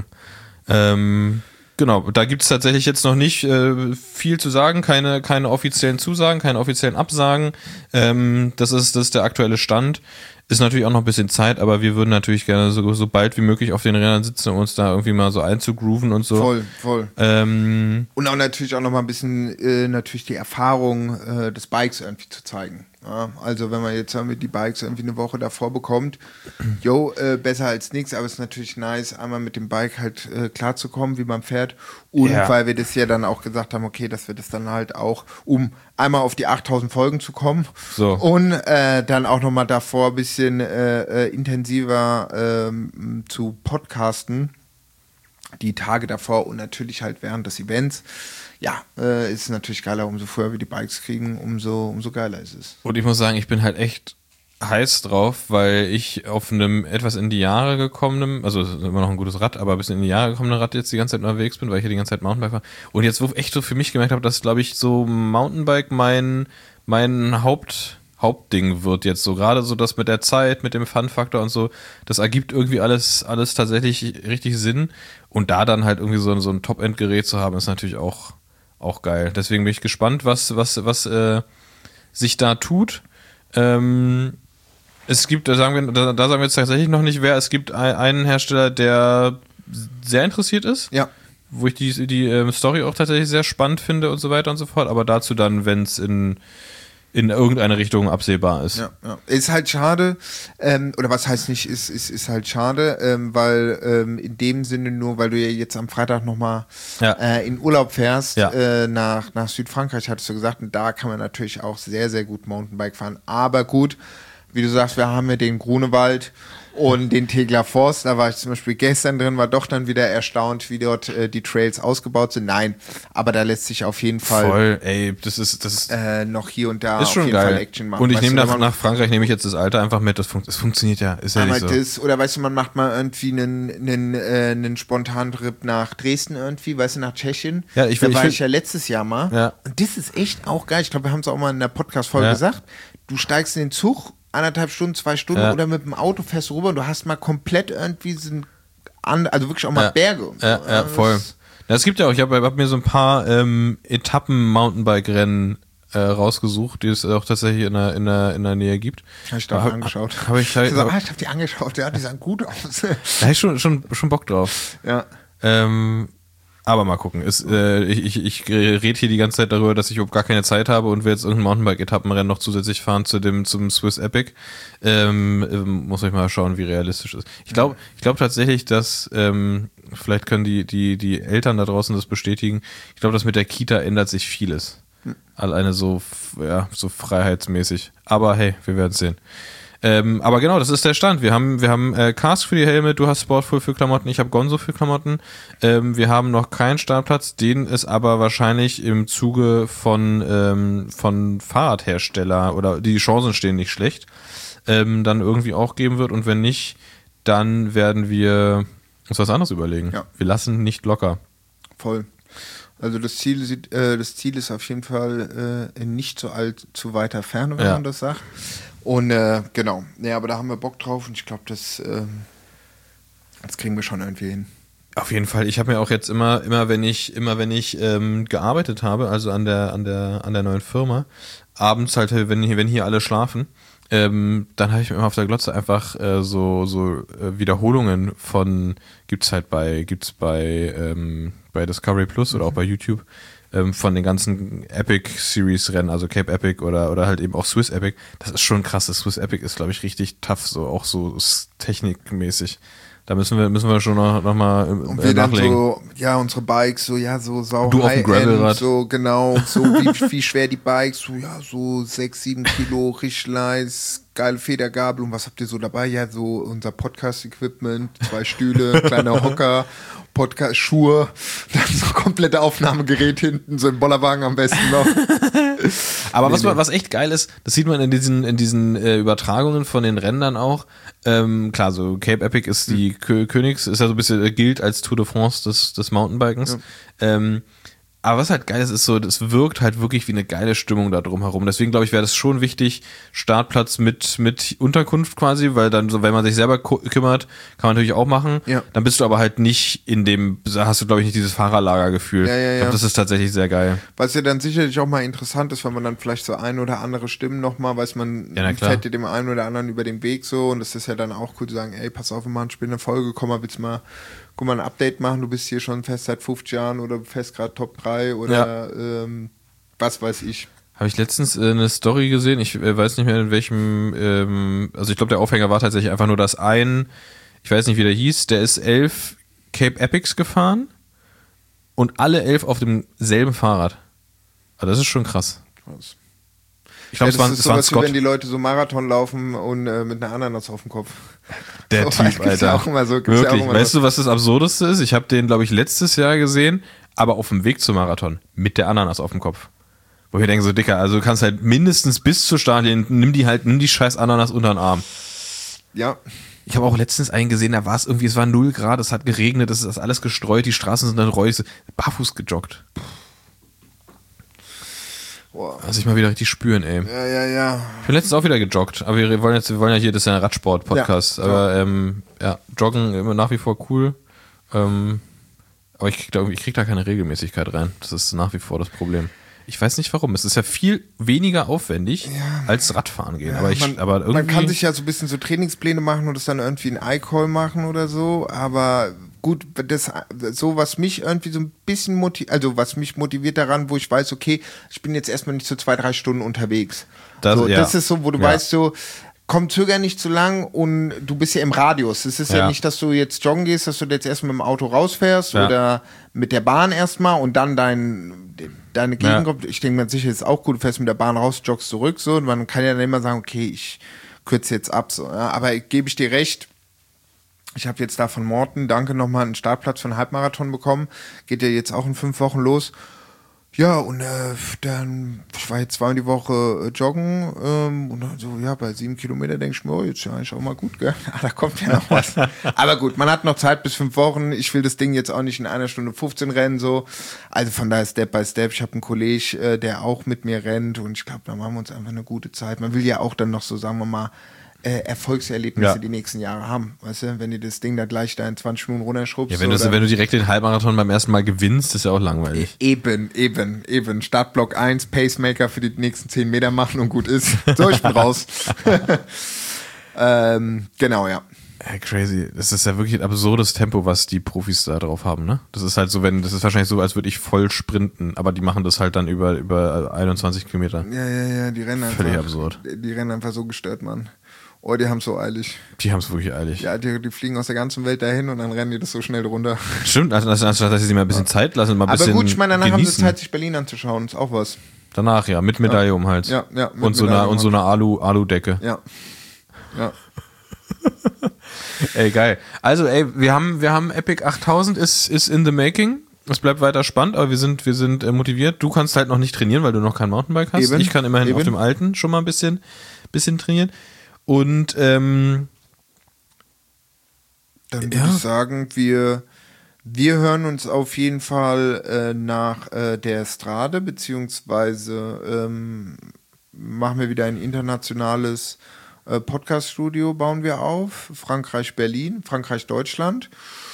Ähm, genau, da gibt es tatsächlich jetzt noch nicht äh, viel zu sagen, keine, keine offiziellen Zusagen, keine offiziellen Absagen. Ähm, das ist, das ist der aktuelle Stand. Ist natürlich auch noch ein bisschen Zeit, aber wir würden natürlich gerne so, so bald wie möglich auf den Rädern sitzen, um uns da irgendwie mal so einzugrooven und so. Voll, voll. Ähm, Und auch natürlich auch nochmal ein bisschen äh, natürlich die Erfahrung äh, des Bikes irgendwie zu zeigen. Ja, also wenn man jetzt sagen wir, die Bikes irgendwie eine Woche davor bekommt, jo, äh, besser als nichts, aber es ist natürlich nice, einmal mit dem Bike halt äh, klarzukommen, wie man fährt. Und Ja. weil wir das ja dann auch gesagt haben, okay, dass wir das dann halt auch, um einmal auf die achttausend Folgen zu kommen So. und äh, dann auch nochmal davor ein bisschen äh, äh, intensiver ähm, zu podcasten, die Tage davor und natürlich halt während des Events. Ja, äh, ist natürlich geiler, umso früher wir die Bikes kriegen, umso, umso geiler ist es. Und ich muss sagen, ich bin halt echt heiß drauf, weil ich auf einem etwas in die Jahre gekommenen, also es ist immer noch ein gutes Rad, aber ein bisschen in die Jahre gekommenen Rad jetzt die ganze Zeit unterwegs bin, weil ich hier die ganze Zeit Mountainbike fahre. Und jetzt wo echt so für mich gemerkt habe, dass, glaube ich, so Mountainbike mein, mein Haupt, Hauptding wird jetzt so. Gerade so das mit der Zeit, mit dem Fun-Faktor und so, das ergibt irgendwie alles, alles tatsächlich richtig Sinn. Und da dann halt irgendwie so, so ein Top-End-Gerät zu haben, ist natürlich auch, auch geil. Deswegen bin ich gespannt, was, was, was äh, sich da tut. Ähm, es gibt, da sagen wir, da, da sagen wir jetzt tatsächlich noch nicht wer, es gibt ein, einen Hersteller, der sehr interessiert ist. Ja. Wo ich die, die ähm, Story auch tatsächlich sehr spannend finde und so weiter und so fort. Aber dazu dann, wenn es in in irgendeine Richtung absehbar ist. Ja, ja. Ist halt schade, ähm, oder was heißt nicht, ist, ist, ist halt schade, ähm, weil ähm, in dem Sinne nur, weil du ja jetzt am Freitag nochmal ja. äh, in Urlaub fährst, ja. äh, nach, nach Südfrankreich, hattest du gesagt, und da kann man natürlich auch sehr, sehr gut Mountainbike fahren. Aber gut, wie du sagst, wir haben ja den Grunewald und den Tegeler Forst, da war ich zum Beispiel gestern drin, war doch dann wieder erstaunt, wie dort äh, die Trails ausgebaut sind. Nein, aber da lässt sich auf jeden Fall voll, ey, das ist, das ist äh, noch hier und da ist auf schon jeden geil. Fall Action machen. Und ich Weißt nehme du, nach, man- nach Frankreich nehme ich jetzt das Alter einfach mit, das, fun- das funktioniert ja, ist ja Einmal nicht so. das, oder weißt du, man macht mal irgendwie einen, einen, äh, einen spontanen Trip nach Dresden irgendwie, weißt du, nach Tschechien. Ja, ich will- da war ich will- ich ja letztes Jahr mal. Ja. Und das ist echt auch geil. Ich glaube, wir haben es auch mal in der Podcast-Folge Ja. gesagt. Du steigst in den Zug, anderthalb Stunden, zwei Stunden Ja. oder mit dem Auto fährst du rüber und du hast mal komplett irgendwie so ein, an- also wirklich auch mal Ja. Berge. Ja, ja, voll. Ja, es gibt ja auch, ich habe hab mir so ein paar ähm, Etappen-Mountainbike-Rennen äh, rausgesucht, die es auch tatsächlich in der, in der, in der Nähe gibt. Habe ich da Hab- angeschaut. Habe ich, hab, Ich, so, hab, ah, ich habe die angeschaut, ja, die sahen gut aus. da hab ich schon, schon, schon Bock drauf. ja. Ähm, aber mal gucken. Es, äh, ich ich, ich rede hier die ganze Zeit darüber, dass ich überhaupt gar keine Zeit habe und will jetzt irgendein Mountainbike-Etappenrennen noch zusätzlich fahren zu dem zum Swiss Epic. Ähm, ähm, muss ich mal schauen, wie realistisch es ist. Ich glaube ich glaube tatsächlich, dass, ähm, vielleicht können die, die, die Eltern da draußen das bestätigen, ich glaube, dass mit der Kita ändert sich vieles. Alleine so, ja, so freiheitsmäßig. Aber hey, wir werden es sehen. Ähm, aber genau, das ist der Stand. Wir haben, wir haben äh, Cask für die Helme, du hast Sportfull für Klamotten, ich habe Gonzo für Klamotten. Ähm, wir haben noch keinen Startplatz, den es aber wahrscheinlich im Zuge von, ähm, von Fahrradhersteller oder die Chancen stehen nicht schlecht, ähm, dann irgendwie auch geben wird. Und wenn nicht, dann werden wir uns was anderes überlegen. Ja. Wir lassen nicht locker. Voll. Also das Ziel, sieht, äh, das Ziel ist auf jeden Fall äh, in nicht so alt, zu weiter Ferne, wenn Ja. man das sagt. Und äh, genau, ja, aber da haben wir Bock drauf und ich glaube, das, ähm, das kriegen wir schon irgendwie hin. Auf jeden Fall. Ich habe mir auch jetzt immer, immer wenn ich, immer wenn ich ähm, gearbeitet habe, also an der, an der, an der neuen Firma, abends halt, wenn hier, wenn hier alle schlafen, ähm, dann habe ich mir immer auf der Glotze einfach äh, so, so äh, Wiederholungen von, gibt's halt bei, gibt's bei, ähm, bei Discovery Plus oder auch bei YouTube, ähm, von den ganzen Epic-Series-Rennen, also Cape Epic oder, oder halt eben auch Swiss Epic. Das ist schon krass. Das Swiss Epic ist, glaube ich, richtig tough, so auch so s- technikmäßig. Da müssen wir, müssen wir schon noch, noch mal Und äh, wir dann nachlegen. so, ja, unsere Bikes, so, ja, so sau Du auf dem Gravelrad. so, genau, so wie, wie schwer die Bikes, so, ja, so sechs, sieben Kilo, richtig nice, geile Federgabel und was habt ihr so dabei? Ja, so unser Podcast-Equipment, zwei Stühle, kleiner Hocker, Podcast-Schuhe, dann so komplette Aufnahmegerät hinten, so ein Bollerwagen am besten noch. Aber Nee, was, nee. was echt geil ist, das sieht man in diesen, in diesen äh, Übertragungen von den Rändern auch. Ähm, klar, so Cape Epic ist die Kö- Königs, ist ja so ein bisschen, äh, gilt als Tour de France des, des Mountainbikens. Ähm, aber was halt geil ist, ist so, das wirkt halt wirklich wie eine geile Stimmung da drum herum. Deswegen glaube ich, wäre das schon wichtig, Startplatz mit, mit Unterkunft quasi, weil dann so, wenn man sich selber ku- kümmert, kann man natürlich auch machen. Ja. Dann bist du aber halt nicht in dem, da hast du glaube ich nicht dieses Fahrerlagergefühl. Ja, ja, Ich glaube, ja. das ist tatsächlich sehr geil. Was ja dann sicherlich auch mal interessant ist, wenn man dann vielleicht so ein oder andere Stimmen nochmal, weiß man, Ja, na klar. fährt dir dem einen oder anderen über den Weg so und das ist ja dann auch cool zu sagen, ey, pass auf, wir machen später eine Folge, komm mal, willst du mal, guck mal, ein Update machen, du bist hier schon fest seit fünfzig Jahren oder fest gerade Top drei oder ähm, was weiß ich. Habe ich letztens äh, eine Story gesehen, ich äh, weiß nicht mehr in welchem, ähm, also ich glaube der Aufhänger war tatsächlich einfach nur, dass ein, ich weiß nicht wie der hieß, der ist elf Cape Epics gefahren und alle elf auf demselben Fahrrad. Also das ist schon krass. Was? Ich glaube, Ja, es war, das ist es war ein sowas, wie wenn Scott, die Leute so Marathon laufen und äh, mit einer Ananas auf dem Kopf. der So, Typ, gibt's Alter. ja auch immer so, gibt's ja Wirklich, auch immer weißt so. du, was das Absurdeste ist? Ich habe den, glaube ich, letztes Jahr gesehen, aber auf dem Weg zum Marathon mit der Ananas auf dem Kopf. Wo ich denke so, Dicker, also du kannst halt mindestens bis zur Startlinie, nimm die halt, nimm die scheiß Ananas unter den Arm. Ja, Ich habe auch letztens einen gesehen, da war es irgendwie, es war null Grad, es hat geregnet, es ist alles gestreut, die Straßen sind dann räudig, barfuß gejoggt. Boah. Lass ich mal wieder richtig spüren, ey. Ja, ja, ja. Ich bin letztens auch wieder gejoggt, aber wir wollen jetzt, wir wollen ja hier, das ist ja ein Radsport-Podcast, Ja, aber ähm, ja, Joggen immer nach wie vor cool. Ähm, aber ich krieg, da, ich krieg da keine Regelmäßigkeit rein. Das ist nach wie vor das Problem. Ich weiß nicht warum. Es ist ja viel weniger aufwendig Ja. als Radfahren gehen. Ja, aber ich, man, aber irgendwie. man kann sich ja so ein bisschen so Trainingspläne machen und das dann irgendwie in iCall machen oder so, aber gut, das, so was mich irgendwie so ein bisschen motiviert, also was mich motiviert daran, wo ich weiß, okay, ich bin jetzt erstmal nicht so zwei, drei Stunden unterwegs. Das, so, ja. das ist so, wo du Ja. weißt, so, komm, zöger nicht zu lang und du bist ja im Radius. Es ist ja. Ja. nicht, dass du jetzt joggen gehst, dass du jetzt erstmal mit dem Auto rausfährst Ja. oder mit der Bahn erstmal und dann dein, deine Gegend Ja. kommt. Ich denke mir sicher, ist auch gut, du fährst mit der Bahn raus, joggst zurück, so, und man kann ja dann immer sagen, okay, ich kürze jetzt ab, so, ja. Aber gebe ich dir recht, ich habe jetzt da von Morten, danke nochmal, einen Startplatz für einen Halbmarathon bekommen, geht ja jetzt auch in fünf Wochen los. Ja, und äh, dann, ich war jetzt zweimal die Woche äh, joggen ähm, und dann so, ja, bei sieben Kilometer denke ich mir, oh, jetzt ist ja eigentlich auch mal gut, gell? Ah, da kommt ja noch was. Aber gut, man hat noch Zeit bis fünf Wochen. Ich will das Ding jetzt auch nicht in einer Stunde fünfzehn rennen, so. Also von daher Step by Step. Ich habe einen Kollegen, äh, der auch mit mir rennt und ich glaube, da machen wir uns einfach eine gute Zeit. Man will ja auch dann noch so, sagen wir mal, äh, Erfolgserlebnisse Ja. die nächsten Jahre haben. Weißt du, wenn du das Ding da gleich da in zwanzig Minuten runterschrubst. Ja, wenn, du, so, wenn du direkt den Halbmarathon beim ersten Mal gewinnst, ist ja auch langweilig. Eben, eben, eben. Startblock eins, Pacemaker für die nächsten zehn Meter machen und gut ist. So, ich bin raus. ähm, genau, ja. Ja, crazy. Das ist ja wirklich ein absurdes Tempo, was die Profis da drauf haben, ne? Das ist halt so, wenn, das ist wahrscheinlich so, als würde ich voll sprinten, aber die machen das halt dann über, über einundzwanzig Kilometer. Ja, ja, ja, die rennen einfach. Völlig absurd. Die, die rennen einfach so gestört, Mann. Oh, die haben so eilig. Die haben es wirklich eilig. Ja, die, die fliegen aus der ganzen Welt dahin und dann rennen die das so schnell runter. Stimmt, also, also, also dass sie sich mal ein bisschen Zeit lassen, mal ein Aber bisschen gut, ich meine, danach haben sie genießen. Zeit, sich Berlin anzuschauen. Ist auch was. Danach, ja, mit Medaille um den Hals. Ja, ja. mit Und so Medaille eine, um und so eine Alu, Alu-Decke. Ja. Ja. Ey, geil. Also, ey, wir haben, wir haben Epic achttausend ist, ist in the making. Es bleibt weiter spannend, aber wir sind, wir sind äh, motiviert. Du kannst halt noch nicht trainieren, weil du noch kein Mountainbike hast. Eben. Ich kann immerhin Eben. auf dem alten schon mal ein bisschen, bisschen trainieren. Und, ähm, Dann würde Ja. ich sagen, wir, wir hören uns auf jeden Fall äh, nach äh, der Strade, beziehungsweise ähm, machen wir wieder ein internationales äh, Podcast-Studio, bauen wir auf. Frankreich-Berlin, Frankreich-Deutschland.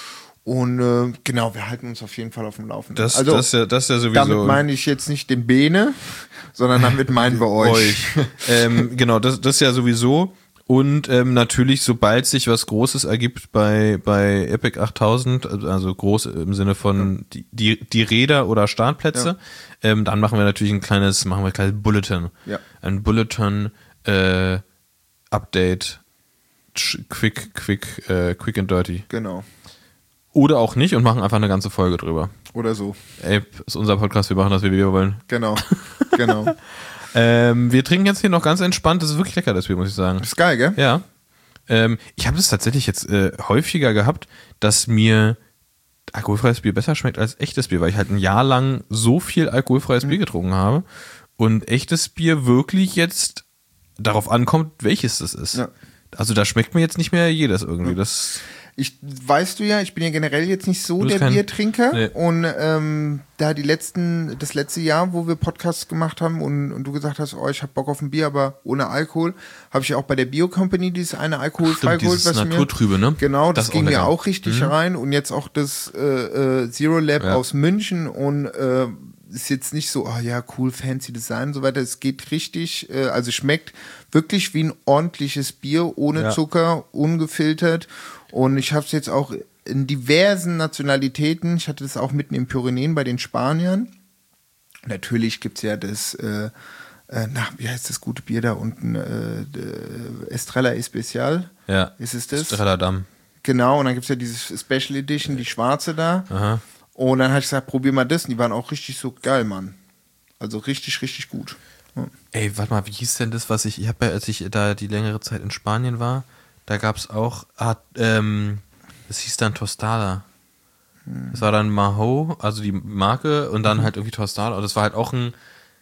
Und äh, genau, wir halten uns auf jeden Fall auf dem Laufenden. das, also, das, ist ja, das ist ja sowieso. damit meine ich jetzt nicht den Bene, sondern damit meinen wir euch. ähm, genau, das, das ist ja sowieso. Und ähm, natürlich, sobald sich was Großes ergibt bei, bei Epic achttausend, also groß im Sinne von die, die, die Räder oder Startplätze, ähm, dann machen wir natürlich ein kleines, machen wir ein kleines Bulletin. Ja. Ein Bulletin, äh, Update, tsch- quick, quick, äh, quick and dirty. Genau. Oder auch nicht und machen einfach eine ganze Folge drüber. Oder so. Ey, ist unser Podcast, wir machen das, wie wir wollen. Genau. Genau. Ähm, wir trinken jetzt hier noch ganz entspannt. Das ist wirklich lecker, das Bier, muss ich sagen. Ist geil, gell? Ja. Ähm, ich habe das tatsächlich jetzt äh, häufiger gehabt, dass mir alkoholfreies Bier besser schmeckt als echtes Bier, weil ich halt ein Jahr lang so viel alkoholfreies Mhm. Bier getrunken habe und echtes Bier wirklich jetzt darauf ankommt, welches das ist. Ja. Also da schmeckt mir jetzt nicht mehr jedes irgendwie. Das Ich, weißt du ja, ich bin ja generell jetzt nicht so Du bist der kein- Biertrinker. Nee. Und ähm, da die letzten, das letzte Jahr, wo wir Podcasts gemacht haben und, und du gesagt hast, oh, ich habe Bock auf ein Bier, aber ohne Alkohol, habe ich auch bei der Bio Company dieses eine alkoholfrei Stimmt, geholt, dieses was mir Naturtrübe, ne? genau, das, Das ist ging auch mir lecker. auch richtig Mhm. rein und jetzt auch das äh, äh, Zero Lab Ja. aus München und äh, ist jetzt nicht so, oh ja, cool, fancy Design und so weiter. Es geht richtig, äh, also schmeckt wirklich wie ein ordentliches Bier, ohne Ja. Zucker, ungefiltert. Und ich habe es jetzt auch in diversen Nationalitäten. Ich hatte das auch mitten im Pyrenäen bei den Spaniern. Natürlich gibt es ja das, äh, äh, na, wie heißt das gute Bier da unten? Äh, de- Estrella Especial. ja. Ist es das? Strelladam. Genau, und dann gibt es ja dieses Special Edition, die schwarze da. Aha. Und dann habe ich gesagt, probier mal das. Und die waren auch richtig so geil, Mann. Also richtig, richtig gut. Ja. Ey, warte mal, wie hieß denn das, was ich, ich habe ja, als ich da die längere Zeit in Spanien war, da gab es auch, ah, ähm, das hieß dann Tostada. Das war dann Maho, also die Marke, und dann halt irgendwie Tostada. Und das war halt auch ein,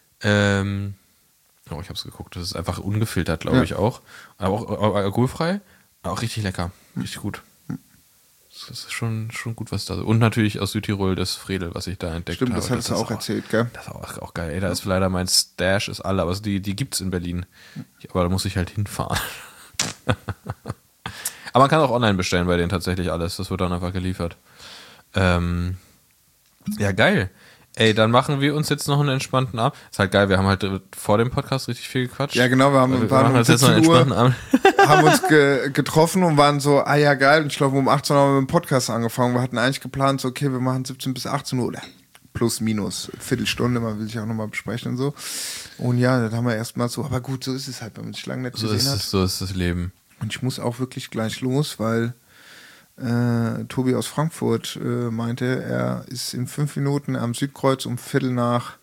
ähm, oh, ich hab's geguckt, das ist einfach ungefiltert, glaube Ja. ich auch. Aber auch, auch alkoholfrei, auch richtig lecker, richtig gut. das ist schon, schon gut, was da ist. Und natürlich aus Südtirol das Fredel, was ich da entdeckt Stimmt, habe. das hattest du auch, auch erzählt, gell? Das ist auch, auch geil. Ey, da ist leider mein Stash, ist alle, aber die, die gibt's in Berlin. Aber da muss ich halt hinfahren. Aber man kann auch online bestellen bei denen tatsächlich alles. Das wird dann einfach geliefert. Ähm, ja, geil. Ey, dann machen wir uns jetzt noch einen entspannten Abend. Ist halt geil, wir haben halt vor dem Podcast richtig viel gequatscht. Ja, genau, wir haben, wir waren machen um uns jetzt noch einen entspannten Abend. haben uns ge- getroffen und waren so, ah ja, geil. Und ich glaube, um achtzehn Uhr haben wir mit dem Podcast angefangen. Wir hatten eigentlich geplant, so, okay, wir machen siebzehn bis achtzehn Uhr oder plus, minus, Viertelstunde, man will sich auch nochmal besprechen und so. Und ja, dann haben wir erstmal so, aber gut, so ist es halt, wenn man sich lange nicht so gesehen ist hat. es, so ist das Leben. Und ich muss auch wirklich gleich los, weil Äh, Tobi aus Frankfurt äh, meinte, er ist in fünf Minuten am Südkreuz um Viertel nach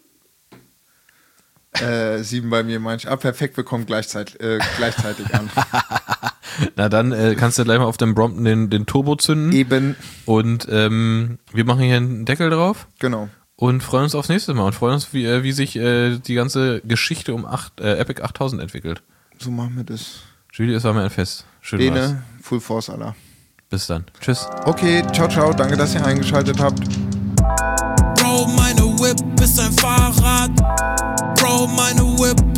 äh, sieben bei mir. Meinte ich, ah, perfekt, wir kommen gleichzeitig, äh, gleichzeitig an. Na dann äh, kannst du gleich mal auf dem Brompton den, den Turbo zünden. Eben. Und ähm, wir machen hier einen Deckel drauf. Genau. Und freuen uns aufs nächste Mal und freuen uns, wie, äh, wie sich äh, die ganze Geschichte um acht, äh, Epic achttausend entwickelt. So machen wir das. Julie, es war mir ein Fest. Schön war's. Bene, Full Force, Allah. Bis dann. Tschüss. Okay, ciao, ciao. Danke, dass ihr eingeschaltet habt. Bro, meine Whip ist ein Fahrrad. Bro, meine Whip